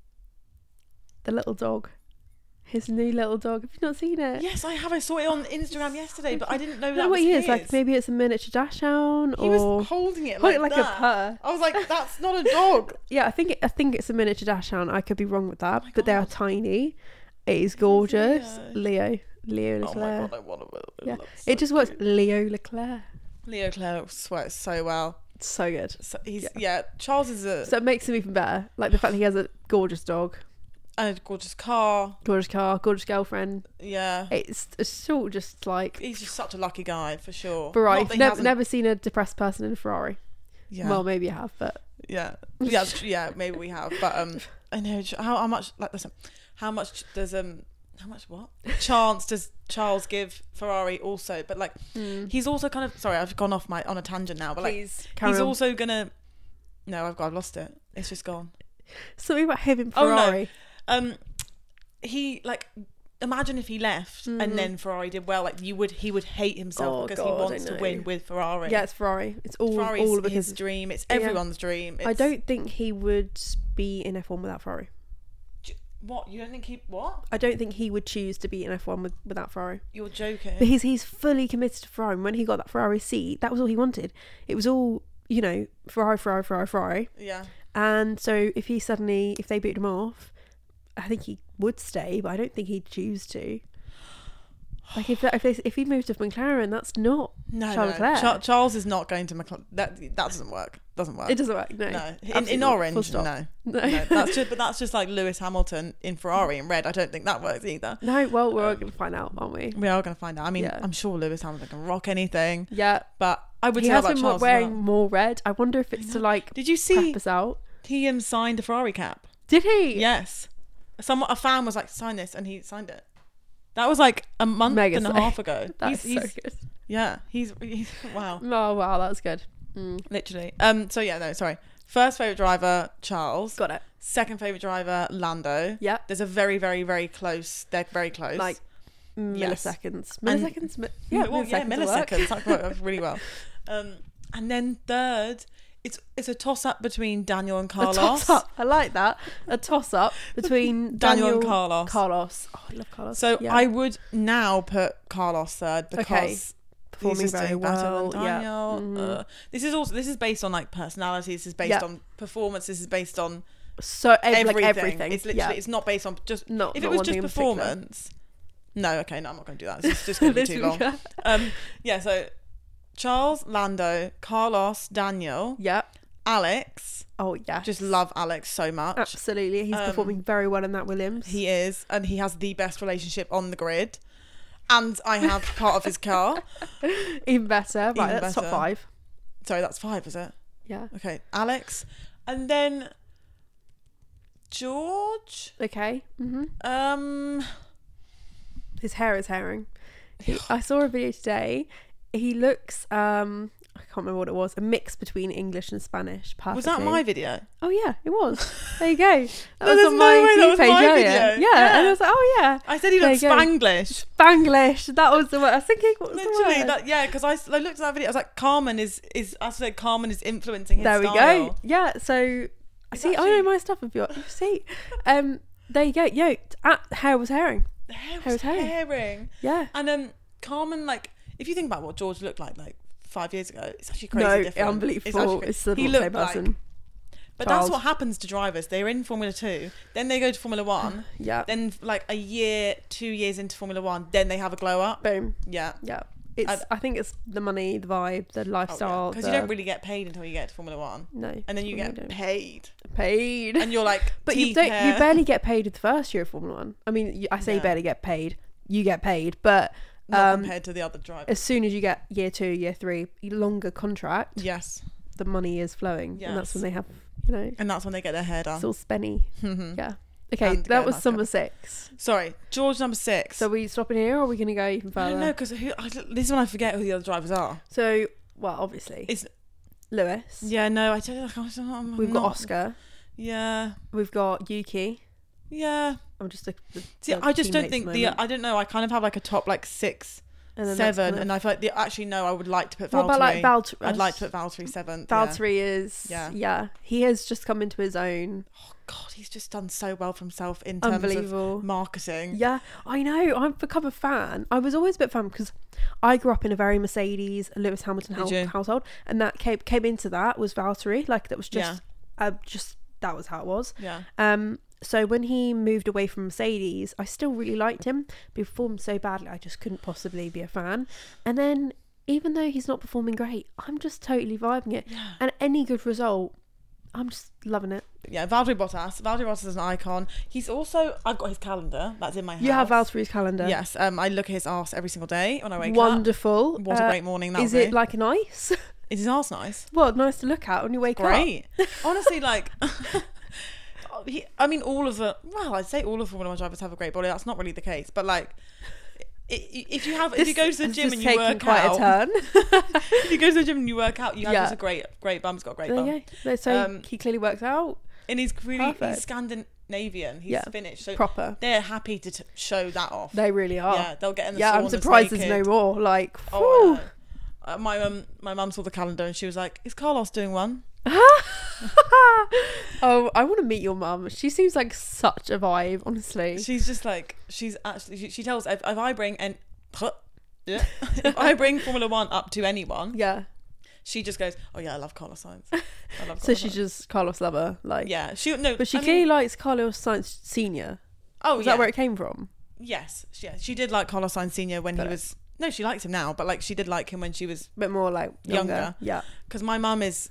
The little dog. His new little dog. Have you not seen it? Yes, I have. I saw it on Instagram yesterday, but I didn't know I that don't know what was he his. is. Like maybe it's a miniature dachshund he or was holding it hold like, it like that. a purr. I was like, that's not a dog. Yeah, I think it, I think it's a miniature dachshund. I could be wrong with that, Oh my but they are God. tiny. It is gorgeous. Leo? Leo, Leo Oh my Leclerc. god, I want to. It, Yeah. looks so it just works. cute. Leo Leclerc. Leo Claire sweats so well. It's so good. So he's Yeah. yeah. Charles is a, So it makes him even better. Like the fact that he has a gorgeous dog, a gorgeous car. gorgeous car, gorgeous girlfriend. Yeah, It's it's still just like he's just such a lucky guy for sure. Ferrari. Not that he Never, hasn't- never seen a depressed person in a Ferrari. Yeah, Well, maybe I have, but yeah, yeah, tr- yeah. Maybe we have, but um, I know ch- how how much like listen, how much does um. How much what chance does Charles give Ferrari also? But like he's also kind of sorry, I've gone off my on a tangent now. But like please carry he's on. also gonna. No, I've got I've lost it. It's just gone. Something about him in Oh, no. Ferrari. Um, he like imagine if he left Mhm. and then Ferrari did well. Like you would, he would hate himself Oh, because God, he I wants to know. win with Ferrari. Yeah, it's Ferrari. It's all Ferrari's all his because dream. It's Yeah. everyone's dream. It's, I don't think he would be in F one without Ferrari. What you don't think he what? I don't think he would choose to be in F one with, without Ferrari. You're joking. Because he's fully committed to Ferrari. And when he got that Ferrari seat, that was all he wanted. It was all, you know, Ferrari, Ferrari, Ferrari, Ferrari. Yeah. And so if he suddenly, if they boot him off, I think he would stay, but I don't think he'd choose to. Like if that, if, they, if he moved to McLaren, that's not No, Charles no. Leclerc. Char- Charles is not going to McLaren. That that doesn't work. Doesn't work. It doesn't work. No, No, in, Absolutely in not. Full orange, stop. no. No. no. That's just, but that's just like Lewis Hamilton in Ferrari in red. I don't think that works either. No, well, we're Um, going to find out, aren't we? We are going to find out. I mean, Yeah. I'm sure Lewis Hamilton can rock anything, Yeah. but I would He say has about been Charles as wearing well. more red. I wonder if it's to like Did you prep see us out. he um, signed a Ferrari cap? Did he? Yes. Someone, a fan was like, sign this, and he signed it. That was like a month Mega and a sick. half ago. That's he's, so he's, good. yeah, he's, he's wow, Oh wow, that's good. Mm. literally. Um. So yeah, no, sorry. First favorite driver, Charles. Got it. Second favorite driver, Lando. Yeah. There's a very, very, very close. They're very close. Like Yes. milliseconds. And- Milliseconds. Mi- yeah, well, yeah, milliseconds. will work. milliseconds. That works really well. Um. And then third, it's it's a toss up between Daniel and Carlos. A toss up. I like that. A toss up between Daniel, Daniel, and Carlos. Carlos. Oh, I love Carlos. So yeah. I would now put Carlos third because Okay. he's Performing just very doing better well. than Yeah. Daniel. Mhm. Uh, this is also this is based on like personality. This is based Yeah. on performance. This is based on So ev- everything. like everything. It's literally yeah. it's not based on just Not, if not it was one just thing in particular. performance. No, okay, no, I'm not going to do that. It's just going to be This too week- long. Um, yeah, so Charles, Lando, Carlos, Daniel, Yeah. Alex. Oh yeah. Just love Alex so much. Absolutely. He's Um, performing very well in that Williams. He is, and he has the best relationship on the grid. And I have part of his car. Even better. Right, Even that's top better. five. Sorry, that's five, is it? Yeah. Okay, Alex, and then George. Okay. Mm-hmm. Um, His hair is herring. He, I saw a video today. He looks, um, I can't remember what it was, a mix between English and Spanish. Perfectly. was that my video? Oh yeah, it was. There you go. That No, was there's on no my way that View was page my earlier. video. Yeah. Yeah. And I was like, oh yeah. I said he There looked you go. Spanglish. Spanglish. That was the word. I was thinking, what was Literally, the word? that, yeah, because I, I looked at that video. I was like, Carmen is is. I said Carmen is influencing his There we style. go. Yeah. So It's see, I actually- know my stuff. If you see, um, there you go. Yo, at hair was herring. The hair Hair was was herring. herring. Yeah. And um, Carmen, like, if you think about what George looked like, like five years ago, it's actually crazy No, different. unbelievable. It's, actually cra- It's still he not the same looked like- person. But Child. that's what happens to drivers. They're in Formula Two, then they go to Formula One, Yeah. then like a year, two years into Formula One, then they have a glow up. Boom. Yeah. Yeah. It's. I'd- I think it's the money, the vibe, the lifestyle. Because the, you don't really get paid until you get to Formula One, No. and then you no, get don't. paid, paid. and you're like, But you teeth, don't. hair. You barely get paid the first year of Formula One. I mean, you, I say you Yeah. barely get paid. You get paid, but not um, compared to the other drivers. as soon as you get year two, year three, longer contract, Yes, the money is flowing, and that's Yes. when they have, you know, and that's when they get their hair it's done. all spenny. Mhm. Yeah. Okay, And get that a was nice summer cut. six. Sorry, George number six. So are we stopping here, or are we going to go even I further? don't know because who? I, don't- this is when I forget who the other drivers are. So, well, obviously, It's Lewis. yeah, no, I tell you, like, I'm, I'm We've not, got Oscar. Yeah, We've got Yuki. yeah. I'm just the, the, See, the I just don't teammates think at the. moment. I don't know. I kind of have like a top like six, And then that's seven, kind of- and I feel like the, actually no. I would like to put Valtteri. What about like Valtteri? I'd like to put Valtteri seventh. yeah. Valtteri is yeah. Yeah. He has just come into his own. Oh God, he's just done so well for himself in terms of Unbelievable. marketing. Yeah, I know. I've become a fan. I was always a bit fan because I grew up in a very Mercedes Lewis Hamilton Did hou- you? household, and that came came into that was Valtteri. Like that was just, Yeah. uh, just that was how it was. Yeah. Um. So when he moved away from Mercedes, I still really liked him, but he performed so badly, I just couldn't possibly be a fan. And then, even though he's not performing great, I'm just totally vibing it. Yeah. And any good result, I'm just loving it. Yeah, Valtteri Bottas. Valtteri Bottas is an icon. He's also. I've got his calendar. That's in my house. You have Valtteri's calendar. Yes. Um. I look at his arse every single day when I wake up. Wonderful. What a Uh, great morning that Is would it be. like nice? Is his arse nice? Well, nice to look at when you wake up. Great. Honestly, like. He, I mean, all of the well, I'd say all of Formula One drivers have a great body. That's not really the case, but like, i- i- if you have, if you go to the This gym has and just you taken work quite out, a turn. if you go to the gym and you work out, you have Yeah. just a great, great bum. He's got a great There bum, you go. So Um, he clearly works out and he's really Perfect. he's Scandinavian. He's Yeah. Finnish, so proper. they're happy to t- show that off. They really are. Yeah, they'll get in the Yeah, I'm saunas surprised there's naked. no more. Like, Oh, whew. I know. Uh, my um, my mum saw the calendar and she was like, "Is Carlos doing one?" Oh, I want to meet your mum. She seems like such a vibe, honestly. She's just like she's actually she, she tells if, if I bring and yeah, if I bring Formula One up to anyone, Yeah. she just goes, "Oh yeah, I love Carlos Sainz." I love So Carlos she's Sainz." just Carlos lover, like. yeah, she no, But she I clearly mean, likes Carlos Sainz Senior. oh Is yeah, that where it came from? yes, yeah, she did like Carlos Sainz Senior when Got he it. was no, she likes him now, but like she did like him when she was A bit more like younger. Younger. Yeah. because my mum is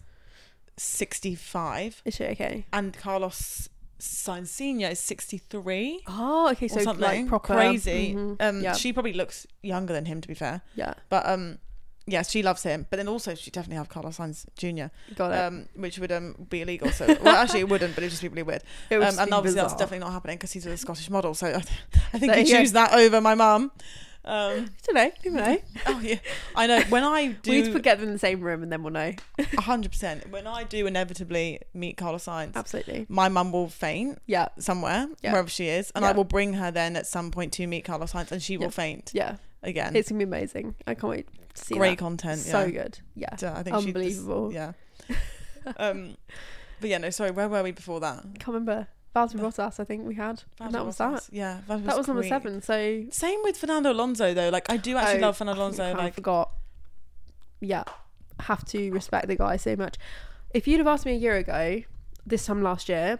sixty-five Is she okay? and Carlos Sainz Senior is sixty-three. Oh, okay. So Or something like proper crazy. mhm, Um, yeah. she probably looks younger than him, to be fair. yeah. But um, yeah, she loves him. But then also, she definitely have Carlos Sainz Junior, Got it. um, which would um be illegal. So, well, actually, it wouldn't, but it'd just be really weird. It would Um, just and be obviously, that's bizarre. definitely not happening because he's a Scottish model. So I, th- I think There you you go. choose that over my mum. Um, I don't know. You know. oh yeah, I know. When I We need to do put get them in the same room and then we'll know. a hundred percent, when I do inevitably meet Carlos Sainz, Absolutely. my mum will faint Yeah. somewhere Yeah. wherever she is, and I Yeah. will bring her then at some point to meet Carlos Sainz, and she will Yeah. faint Yeah. again. It's gonna be amazing. I can't wait to see Great that. content. So yeah. good. Yeah. So I think she just- Unbelievable. yeah. um, but yeah, no, sorry. Where were we before that? Can't remember. Valtteri Bottas, I think we had. And that was that. Yeah, that was, That was number great. seven. So Same with Fernando Alonso though. Like I do actually Oh, love Fernando I think Alonso. I kinda Like forgot. Yeah. Have to respect the guy so much. If you'd have asked me a year ago, this time last year,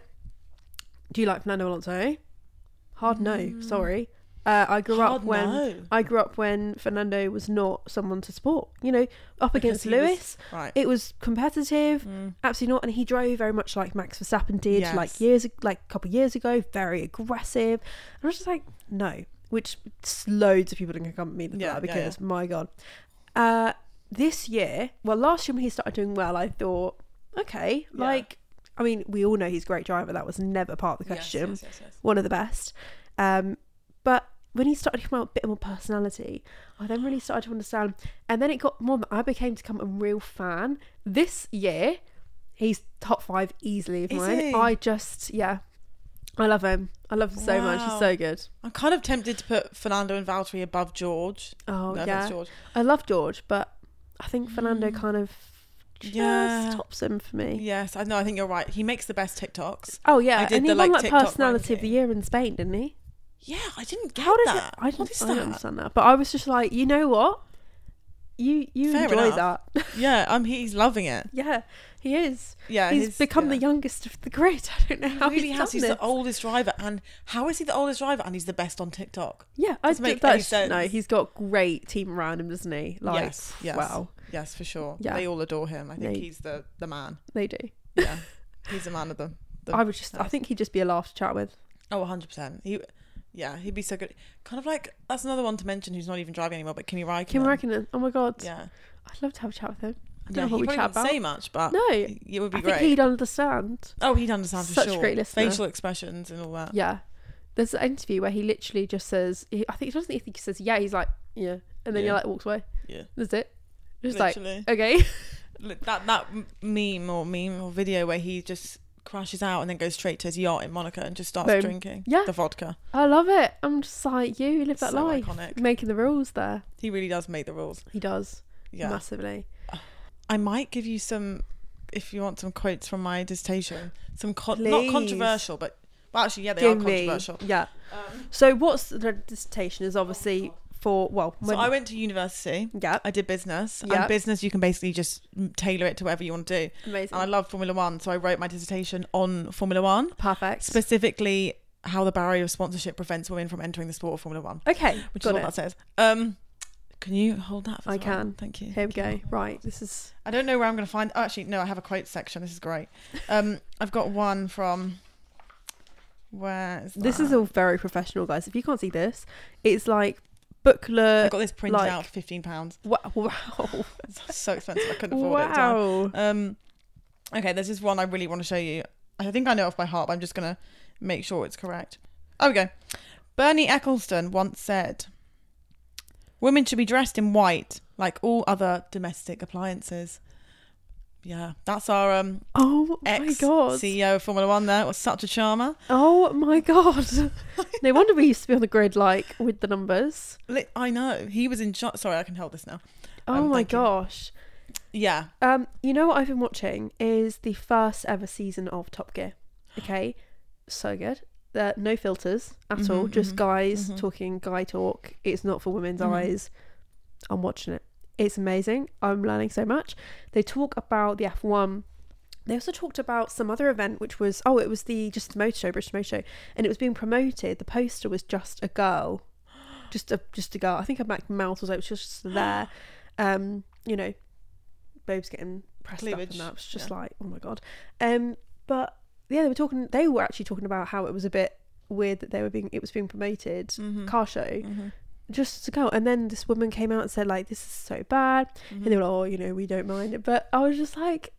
do you like Fernando Alonso? Hard no. Mm. Sorry. Uh, I grew hard up when no. I grew up when Fernando was not someone to support. You know, up Because against he was- Lewis, right. it was competitive. Mm. Absolutely not. And he drove very much like Max Verstappen did, Yes. like years, like a couple of years ago, very aggressive. And I was just like, no. Which loads of people didn't come at me for Yeah, that yeah, because my god. Uh, this year, well, last year when he started doing well, I thought, okay, Yeah. like I mean, we all know he's a great driver. That was never part of the question. Yes, yes, yes, yes. One of the best. Um, but when he started to come out a bit more personality, I then really started to understand. And then it got more that I became to become a real fan. This year, he's top five easily of Is mine. he? I just, yeah. I love him. I love him so much. He's Wow. so good. I'm kind of tempted to put Fernando and Valtteri above George. Oh, No yeah. offense, George. I love George, but I think Fernando kind of just Yeah. tops him for me. Yes, I know. I think you're right. He makes the best TikToks. Oh, yeah. I did And he the, won like, like TikTok personality of the ranking. year in Spain, didn't he? Yeah, I didn't get How does that. it? I What don't, is I don't that? understand that. But I was just like, you know what? You you Fair enjoy enough. that. Yeah, um, he's loving it. Yeah, he is. Yeah, He's his- become yeah. the youngest of the great. I don't know how He really he's has. done He's this. the oldest driver, and how is he the oldest driver? And he's the best on TikTok. Yeah, I Doesn't d- make any that's, sense. no. He's got great team around him, doesn't he? Like, yes, yes, wow, yes, for sure. Yeah. They all adore him. I think They- he's the the man. they do. Yeah, he's the man of them. The, I would just. I think he'd just be a laugh to chat with. oh, one hundred percent. He, yeah, he'd be so good. Kind of like that's another one to mention who's not even driving anymore, but Kimi Räikkönen. Kim Räikkönen. Oh my god. Yeah, I'd love to have a chat with him. I don't yeah. know He what we probably chat wouldn't about. say much, but No, it would be I great. think he'd understand. Oh, he'd understand for Such a sure. great listener. Facial expressions and all that. Yeah. There's an interview where he literally just says, he, I think he doesn't think he says, yeah, he's like, yeah. And then Yeah. he like walks away. Yeah, That's it. Just literally. like, okay. Look, that that m- meme or meme or video where he just crashes out and then goes straight to his yacht in Monaco and just starts Boom. drinking Yeah. the vodka. I love it. I'm just like, you live that So life. iconic. Making the rules there. He really does make the rules. He does. Yeah. Massively. I might give you some, if you want some quotes from my dissertation. Some con- not Please. controversial, but well, actually, yeah, they Give are me. controversial. Yeah. Um, So what's the dissertation is obviously for, well, so when, I went to university. yeah. I did business. Yeah. And business, you can basically just tailor it to whatever you want to do. Amazing. And I love Formula One, so I wrote my dissertation on Formula One, Perfect. specifically how the barrier of sponsorship prevents women from entering the sport of Formula One, Okay. which got is what it. that says. Um, can you hold that? For I as well? can. Thank you. Here we Thank go. you. Right. This is, I don't know where I'm going to find. Oh, actually, no. I have a quote section. This is great. Um, I've got one from. Where is this that? is all very professional, guys. If you can't see this, it's like booklet. I got this printed like- out for fifteen pounds. Wow. Wow. It's so expensive. I couldn't afford it. at the time. Wow. Um, okay, there's this one I really want to show you. I think I know off by heart, but I'm just going to make sure it's correct. Oh, we go. Bernie Ecclestone once said, "Women should be dressed in white like all other domestic appliances." Yeah, that's our um, Oh my ex god. C E O of Formula One there. Was such a charmer. Oh my god. No wonder we used to be on the grid like with the numbers. Li- I know. He was in charge. Sorry, I can hold this now. Oh Um, my thank you. gosh. Yeah. Um, you know what I've been watching is the first ever season of Top Gear. Okay, so good. Uh, no filters at all, Mhm, just mhm, guys mhm. talking guy talk. It's not for women's Mhm. eyes. I'm watching it. It's amazing. I'm learning so much. They talk about the F one. They also talked about some other event, which was oh, it was the just motor show, British Motor Show, and it was being promoted. The poster was just a girl, just a just a girl. I think her back mouth was like, it was just there. Um, you know, boobs getting pressed up Cleavage, and that. It was just yeah. like, oh my god. Um, but yeah, they were talking. They were actually talking about how it was a bit weird that they were being. It was being promoted Mhm. car show Mhm. just to go. And then this woman came out and said like, this is so bad. Mhm. And they were like, oh, you know, we don't mind it. But I was just like,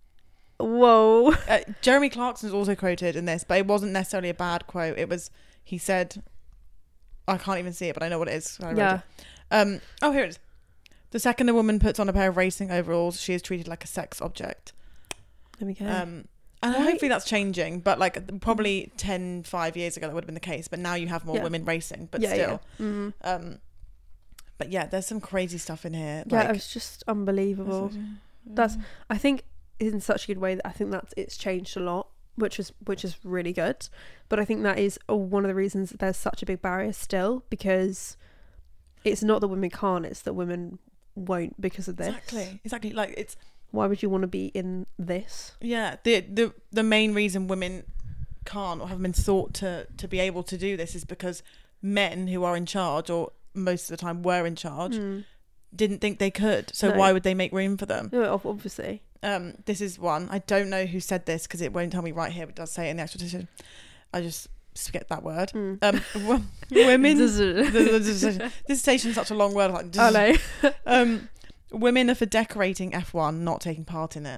whoa. Uh, Jeremy Clarkson is also quoted in this, but it wasn't necessarily a bad quote. It was, he said, I can't even see it, but I know what it is. So I read Yeah. it. Um, oh, here it is. The second a woman puts on a pair of racing overalls, she is treated like a sex object. There we go. Um, and Right. hopefully that's changing, but like probably ten, five years ago that would have been the case. But now you have more Yeah. women racing, but yeah, still. yeah. Mhm. Um, but yeah, there's some crazy stuff in here. Yeah, like, it was just unbelievable. That's I think in such a good way that I think that it's changed a lot, which is which is really good. But I think that is uh, one of the reasons that there's such a big barrier still, because it's not that women can't, it's that women won't because of this. Exactly, exactly. Like it's Why would you want to be in this? yeah. The the the main reason women can't or haven't been thought to to be able to do this is because men who are in charge, or most of the time were in charge, Mm. didn't think they could. So No. why would they make room for them? No, ob- obviously. Um, this is one. I don't know who said this because it won't tell me right here, but it does say it in the actual decision. I just forget that word. Mm. Um, w- women. I Dissertation is such a long word. Like, know. um, women are for decorating F one, not taking part in it.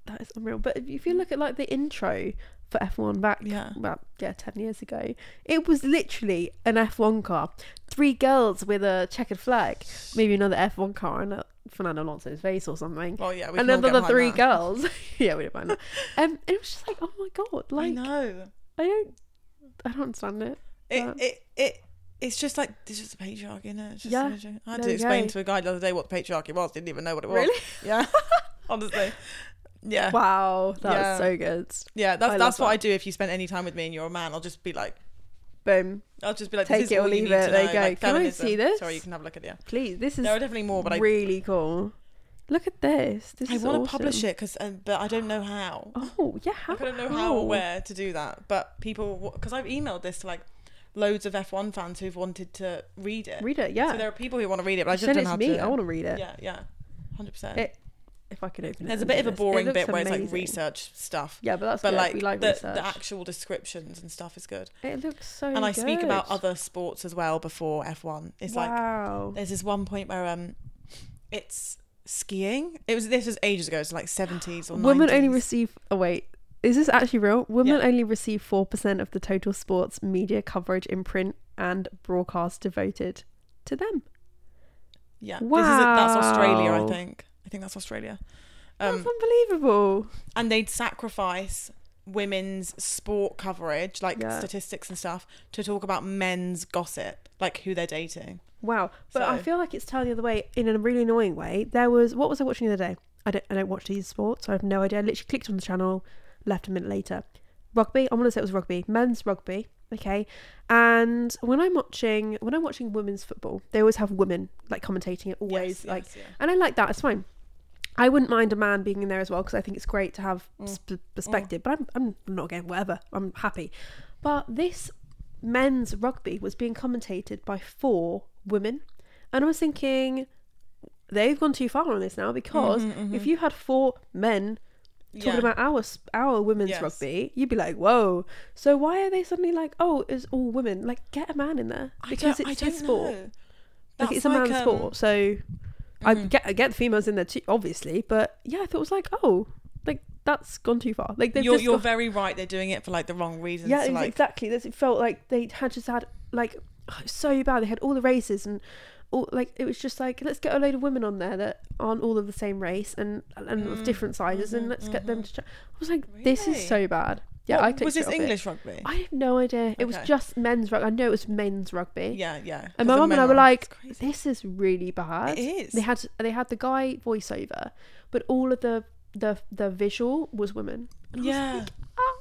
that is unreal. But if, if you look at like the intro for F one back, Yeah. well, yeah, ten years ago, it was literally an F one car, three girls with a checkered flag, maybe another F one car and a Fernando Alonso's face or something, Well, yeah, we and can all then get the behind three that. girls. Yeah, we don't mind that. Um, and it was just like, oh my god, like I know. I don't, I don't understand it. It, but- it, it, it's just like, it's just a patriarchy, isn't it? It's just Yeah, a- I had there to you explain go. to a guy the other day what the patriarchy was. Didn't even know what it was. Really? Yeah. Honestly. Yeah. Wow, that Yeah. was so good. Yeah, that's I that's love what that. I do if you spend any time with me and you're a man. I'll just be like, Boom. I'll just be like, Take this is it or all you leave need it. to There know. you go. Like, Can I feminism. see this? Sorry, you can have a look at it. Yeah. Please, this is There are definitely more, but I really cool. Look at this. This I is want to awesome. publish it because, um, but I don't know how. Oh yeah, how? Like, I don't know how or where to do that. But people, because I've emailed this to like loads of F one fans who've wanted to read it. Read it, yeah. So there are people who want to read it, but I just Send don't it know to how me. to do it. I want to read it. Yeah, yeah, hundred percent. It- If I could open it. There's a and bit do of a this. It boring looks bit where it's like amazing. research stuff, Yeah, but that's but good. like, we like the, research. the actual descriptions and stuff is good. It looks so. And I speak good. about other sports as well before F one. It's like wow. there's this one point where um, it's skiing. It was this was ages ago. It's like seventies or Women only nineties. receive. Oh wait, is this actually real? Women Yeah. only receive four percent of the total sports media coverage in print and broadcast devoted to them. Yeah, this is a, that's Australia. I Wow. think. I think that's Australia. Um, That's unbelievable. and they'd sacrifice women's sport coverage, like Yeah. statistics and stuff, to talk about men's gossip, like who they're dating. Wow, but I So- feel like it's telling the other way in a really annoying way. There was what was I watching the other day? I don't I don't watch these sports, so I have no idea. I literally clicked on the channel, left a minute later. Rugby. I'm gonna say it was rugby, men's rugby. Okay, and when I'm watching when I'm watching women's football, they always have women like commentating it. Always Yes, like, yes, yeah. and I like that. It's fine. I wouldn't mind a man being in there as well because I think it's great to have Mm. sp- perspective. But I'm I'm not getting whatever. I'm happy. But this men's rugby was being commentated by four women, and I was thinking they've gone too far on this now because Mhm, mhm. if you had four men talking Yeah. about our s- our women's Yes. rugby, you'd be like, whoa. So why are they suddenly like, oh, it's all women? Like, get a man in there I because don't- I it's don't his sport. know. Like That's it's a like, man's um, sport, so I mhm. get I get the females in there too, obviously. But yeah, I thought it was like, oh, like that's gone too far. Like they've You're just you're got- very right. They're doing it for like the wrong reasons. yeah, to, like, exactly. That's, it felt like they had just had like oh, so bad. They had all the races and all like it was just like let's get a load of women on there that aren't all of the same race and and of Mm, different sizes and mhm, let's get them mhm. to. Ch-. I was like, this is Really? so bad. Yeah, What- I clicked was this straight off it. English rugby? I have no idea. It was Okay. just men's rugby. I know it was men's rugby. Yeah, yeah. And 'cause my the mum and men I were are- like, it's crazy. this is really bad. It is. They had they had the guy voiceover, but all of the the the visual was women. And I was Yeah. like, ah.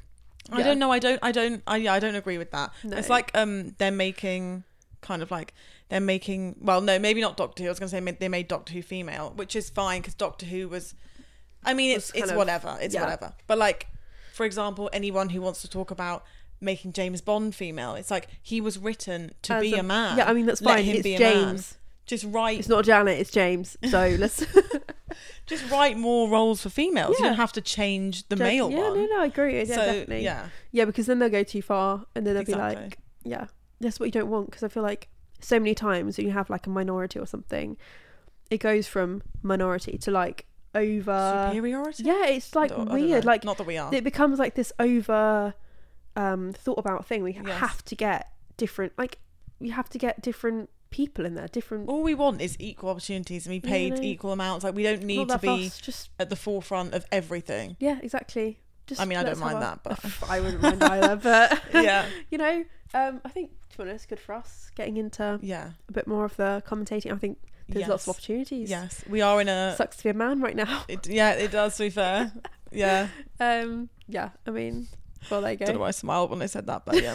I Yeah. don't know. I don't. I don't. I yeah. I don't agree with that. No. It's like um, they're making kind of like they're making. Well, no, maybe not Doctor Who. I was gonna say ma- they made Doctor Who female, which is fine because Doctor Who was. I mean, it's Was kind it's of- whatever. It's yeah. whatever. But like, for example, anyone who wants to talk about making James Bond female, it's like he was written to As be a, man. Yeah, I mean that's Let fine. him It's be a man. James. Just write. It's not Janet. It's James. So let's. Just write more roles for females. You Yeah. don't have to change the Ja- male yeah, one. no, no, I agree. Yeah, so definitely. yeah, Yeah, because then they'll go too far, and then they'll be exactly. like, yeah, that's what you don't want. Because I feel like so many times when you have like a minority or something, it goes from minority to like over. Superiority. Yeah, it's like I don't- I don't weird. know. Like not that we are. it becomes like this over um thought about thing. We Yes. have to get different. Like you have to get different people in there. Different. All we want is equal opportunities and be Yeah, paid no. equal amounts. Like we don't not need to that be fast, just at the forefront of everything. yeah, exactly. Just I mean, I let's don't mind have that, a- but I wouldn't mind either. But yeah, you know, um, I think to be honest, good for us getting into yeah, a bit more of the commentating. I think there's lots of Yes. opportunities. yes. We are in a. Sucks to be a man right now. It, yeah, it does. To be fair, yeah. Um, yeah, I mean, well, there you Don't know go. why I smiled when I said that, but yeah.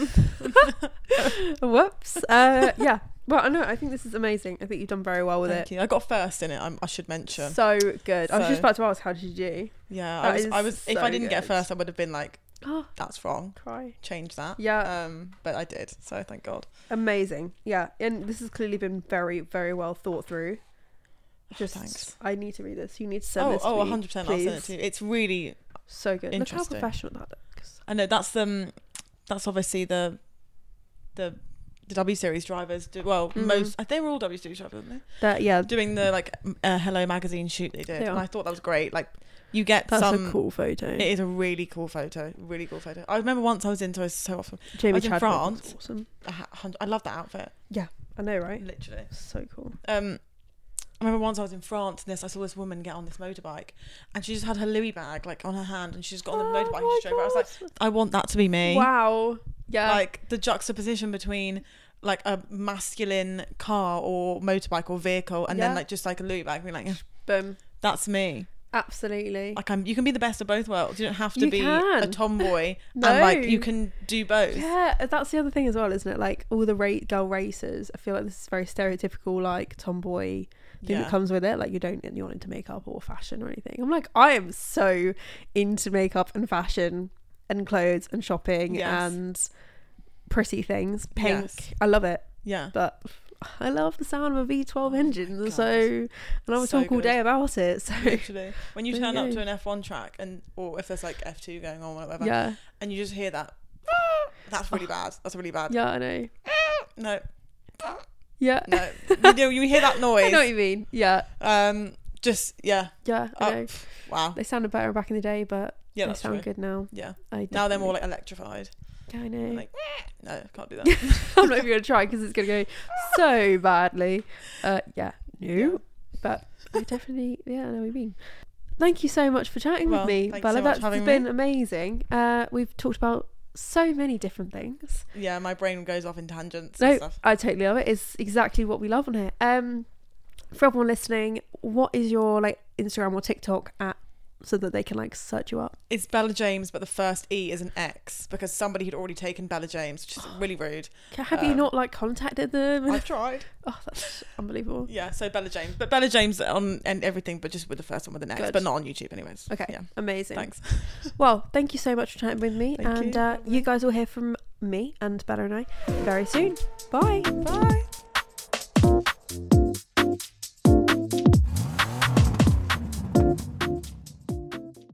Whoops. Uh, yeah. Well, I know. I think this is amazing. I think you've done very well with Thank it. you. I got first in it. I'm, I should mention. So good. I was So- just about to ask, how did you do? yeah, that I was. is I was. If so I didn't get good. first, I would have been like, Oh, "That's wrong. cry. Change that." Yeah. Um, but I did. So thank God. Amazing. Yeah, and this has clearly been very, very well thought through. Just, Thanks. I need to read this. You need to send Oh, this to oh, me, one hundred percent. I'll send it please. to you. It's really. So good. Look how Interesting. professional that looks. I know that's um, that's obviously the, the, the W Series drivers do well. Mhm. Most they were all W Series drivers, weren't they? That yeah, Doing the like uh, Hello magazine shoot they did, They and are. I thought that was great. Like you get that's some. a cool photo. It is a really cool photo. Really cool photo. I remember once I was in Toys so often. Jamie I was in Chadwick was France. awesome. I, ha- I love that outfit. I know, right? Literally. So cool. Um, I remember once I was in France and this I saw this woman get on this motorbike, and she just had her Louis bag like on her hand, and she just got on the Oh motorbike my and she drove. I was like, God. I want that to be me. Wow. Yeah. Like the juxtaposition between like a masculine car or motorbike or vehicle, and Yeah. then like just like a Louis bag, being like, yeah, Boom. that's me. Absolutely. Like I'm, you can be the best of both worlds. You don't have to You be can. a tomboy, No. and like you can do both. Yeah, that's the other thing as well, isn't it? Like all the ra- girl racers, I feel like this is very stereotypical, like tomboy thing Yeah. that comes with it. Like you don't get you into makeup or fashion or anything. I'm like, I am so into makeup and fashion and clothes and shopping Yes. and pretty things. Pink, Yes. I love it. Yeah. But I love the sound of a V twelve Oh my engine, God. so and I would So talk all good. day about it. So Literally, when you There turn you up go. to an F one track, and or if there's like F two going on, or whatever, yeah, and you just hear that, that's really bad. That's really bad. yeah, I know. No, Yeah, no, you do. You hear that I noise. know what you mean. Yeah, Um, just yeah. yeah, I Uh, know. pff, wow. They sounded better back in the day, but Yeah, they that's sound true. good now. Yeah. I Now they're more definitely- like electrified. Yeah, I know. Like, no, can't do that. I'm not even gonna try because it's gonna go so badly. Uh, yeah, no, Yeah. but I definitely, yeah, I know what you mean. Thank you so much for chatting Well, with me, thanks Bella. so much That's for having been me. amazing. Uh, we've talked about so many different things. Yeah, my brain goes off in tangents No, and stuff. I totally love it. It's exactly what we love on here. Um, for everyone listening, what is your like Instagram or TikTok at, so that they can like search you up? It's Bella James, but the first E is an X because somebody had already taken Bella James, which is really rude. Have you Um, not like contacted them? I've tried. Oh, that's unbelievable. Yeah, so Bella James, but Bella James on and everything, but just with the first one with an X, Good. but not on YouTube, anyways. Okay, Yeah. amazing. Thanks. Well, thank you so much for chatting with me, Thank and you. uh, you guys will hear from me and Bella and I very soon. Bye. Bye.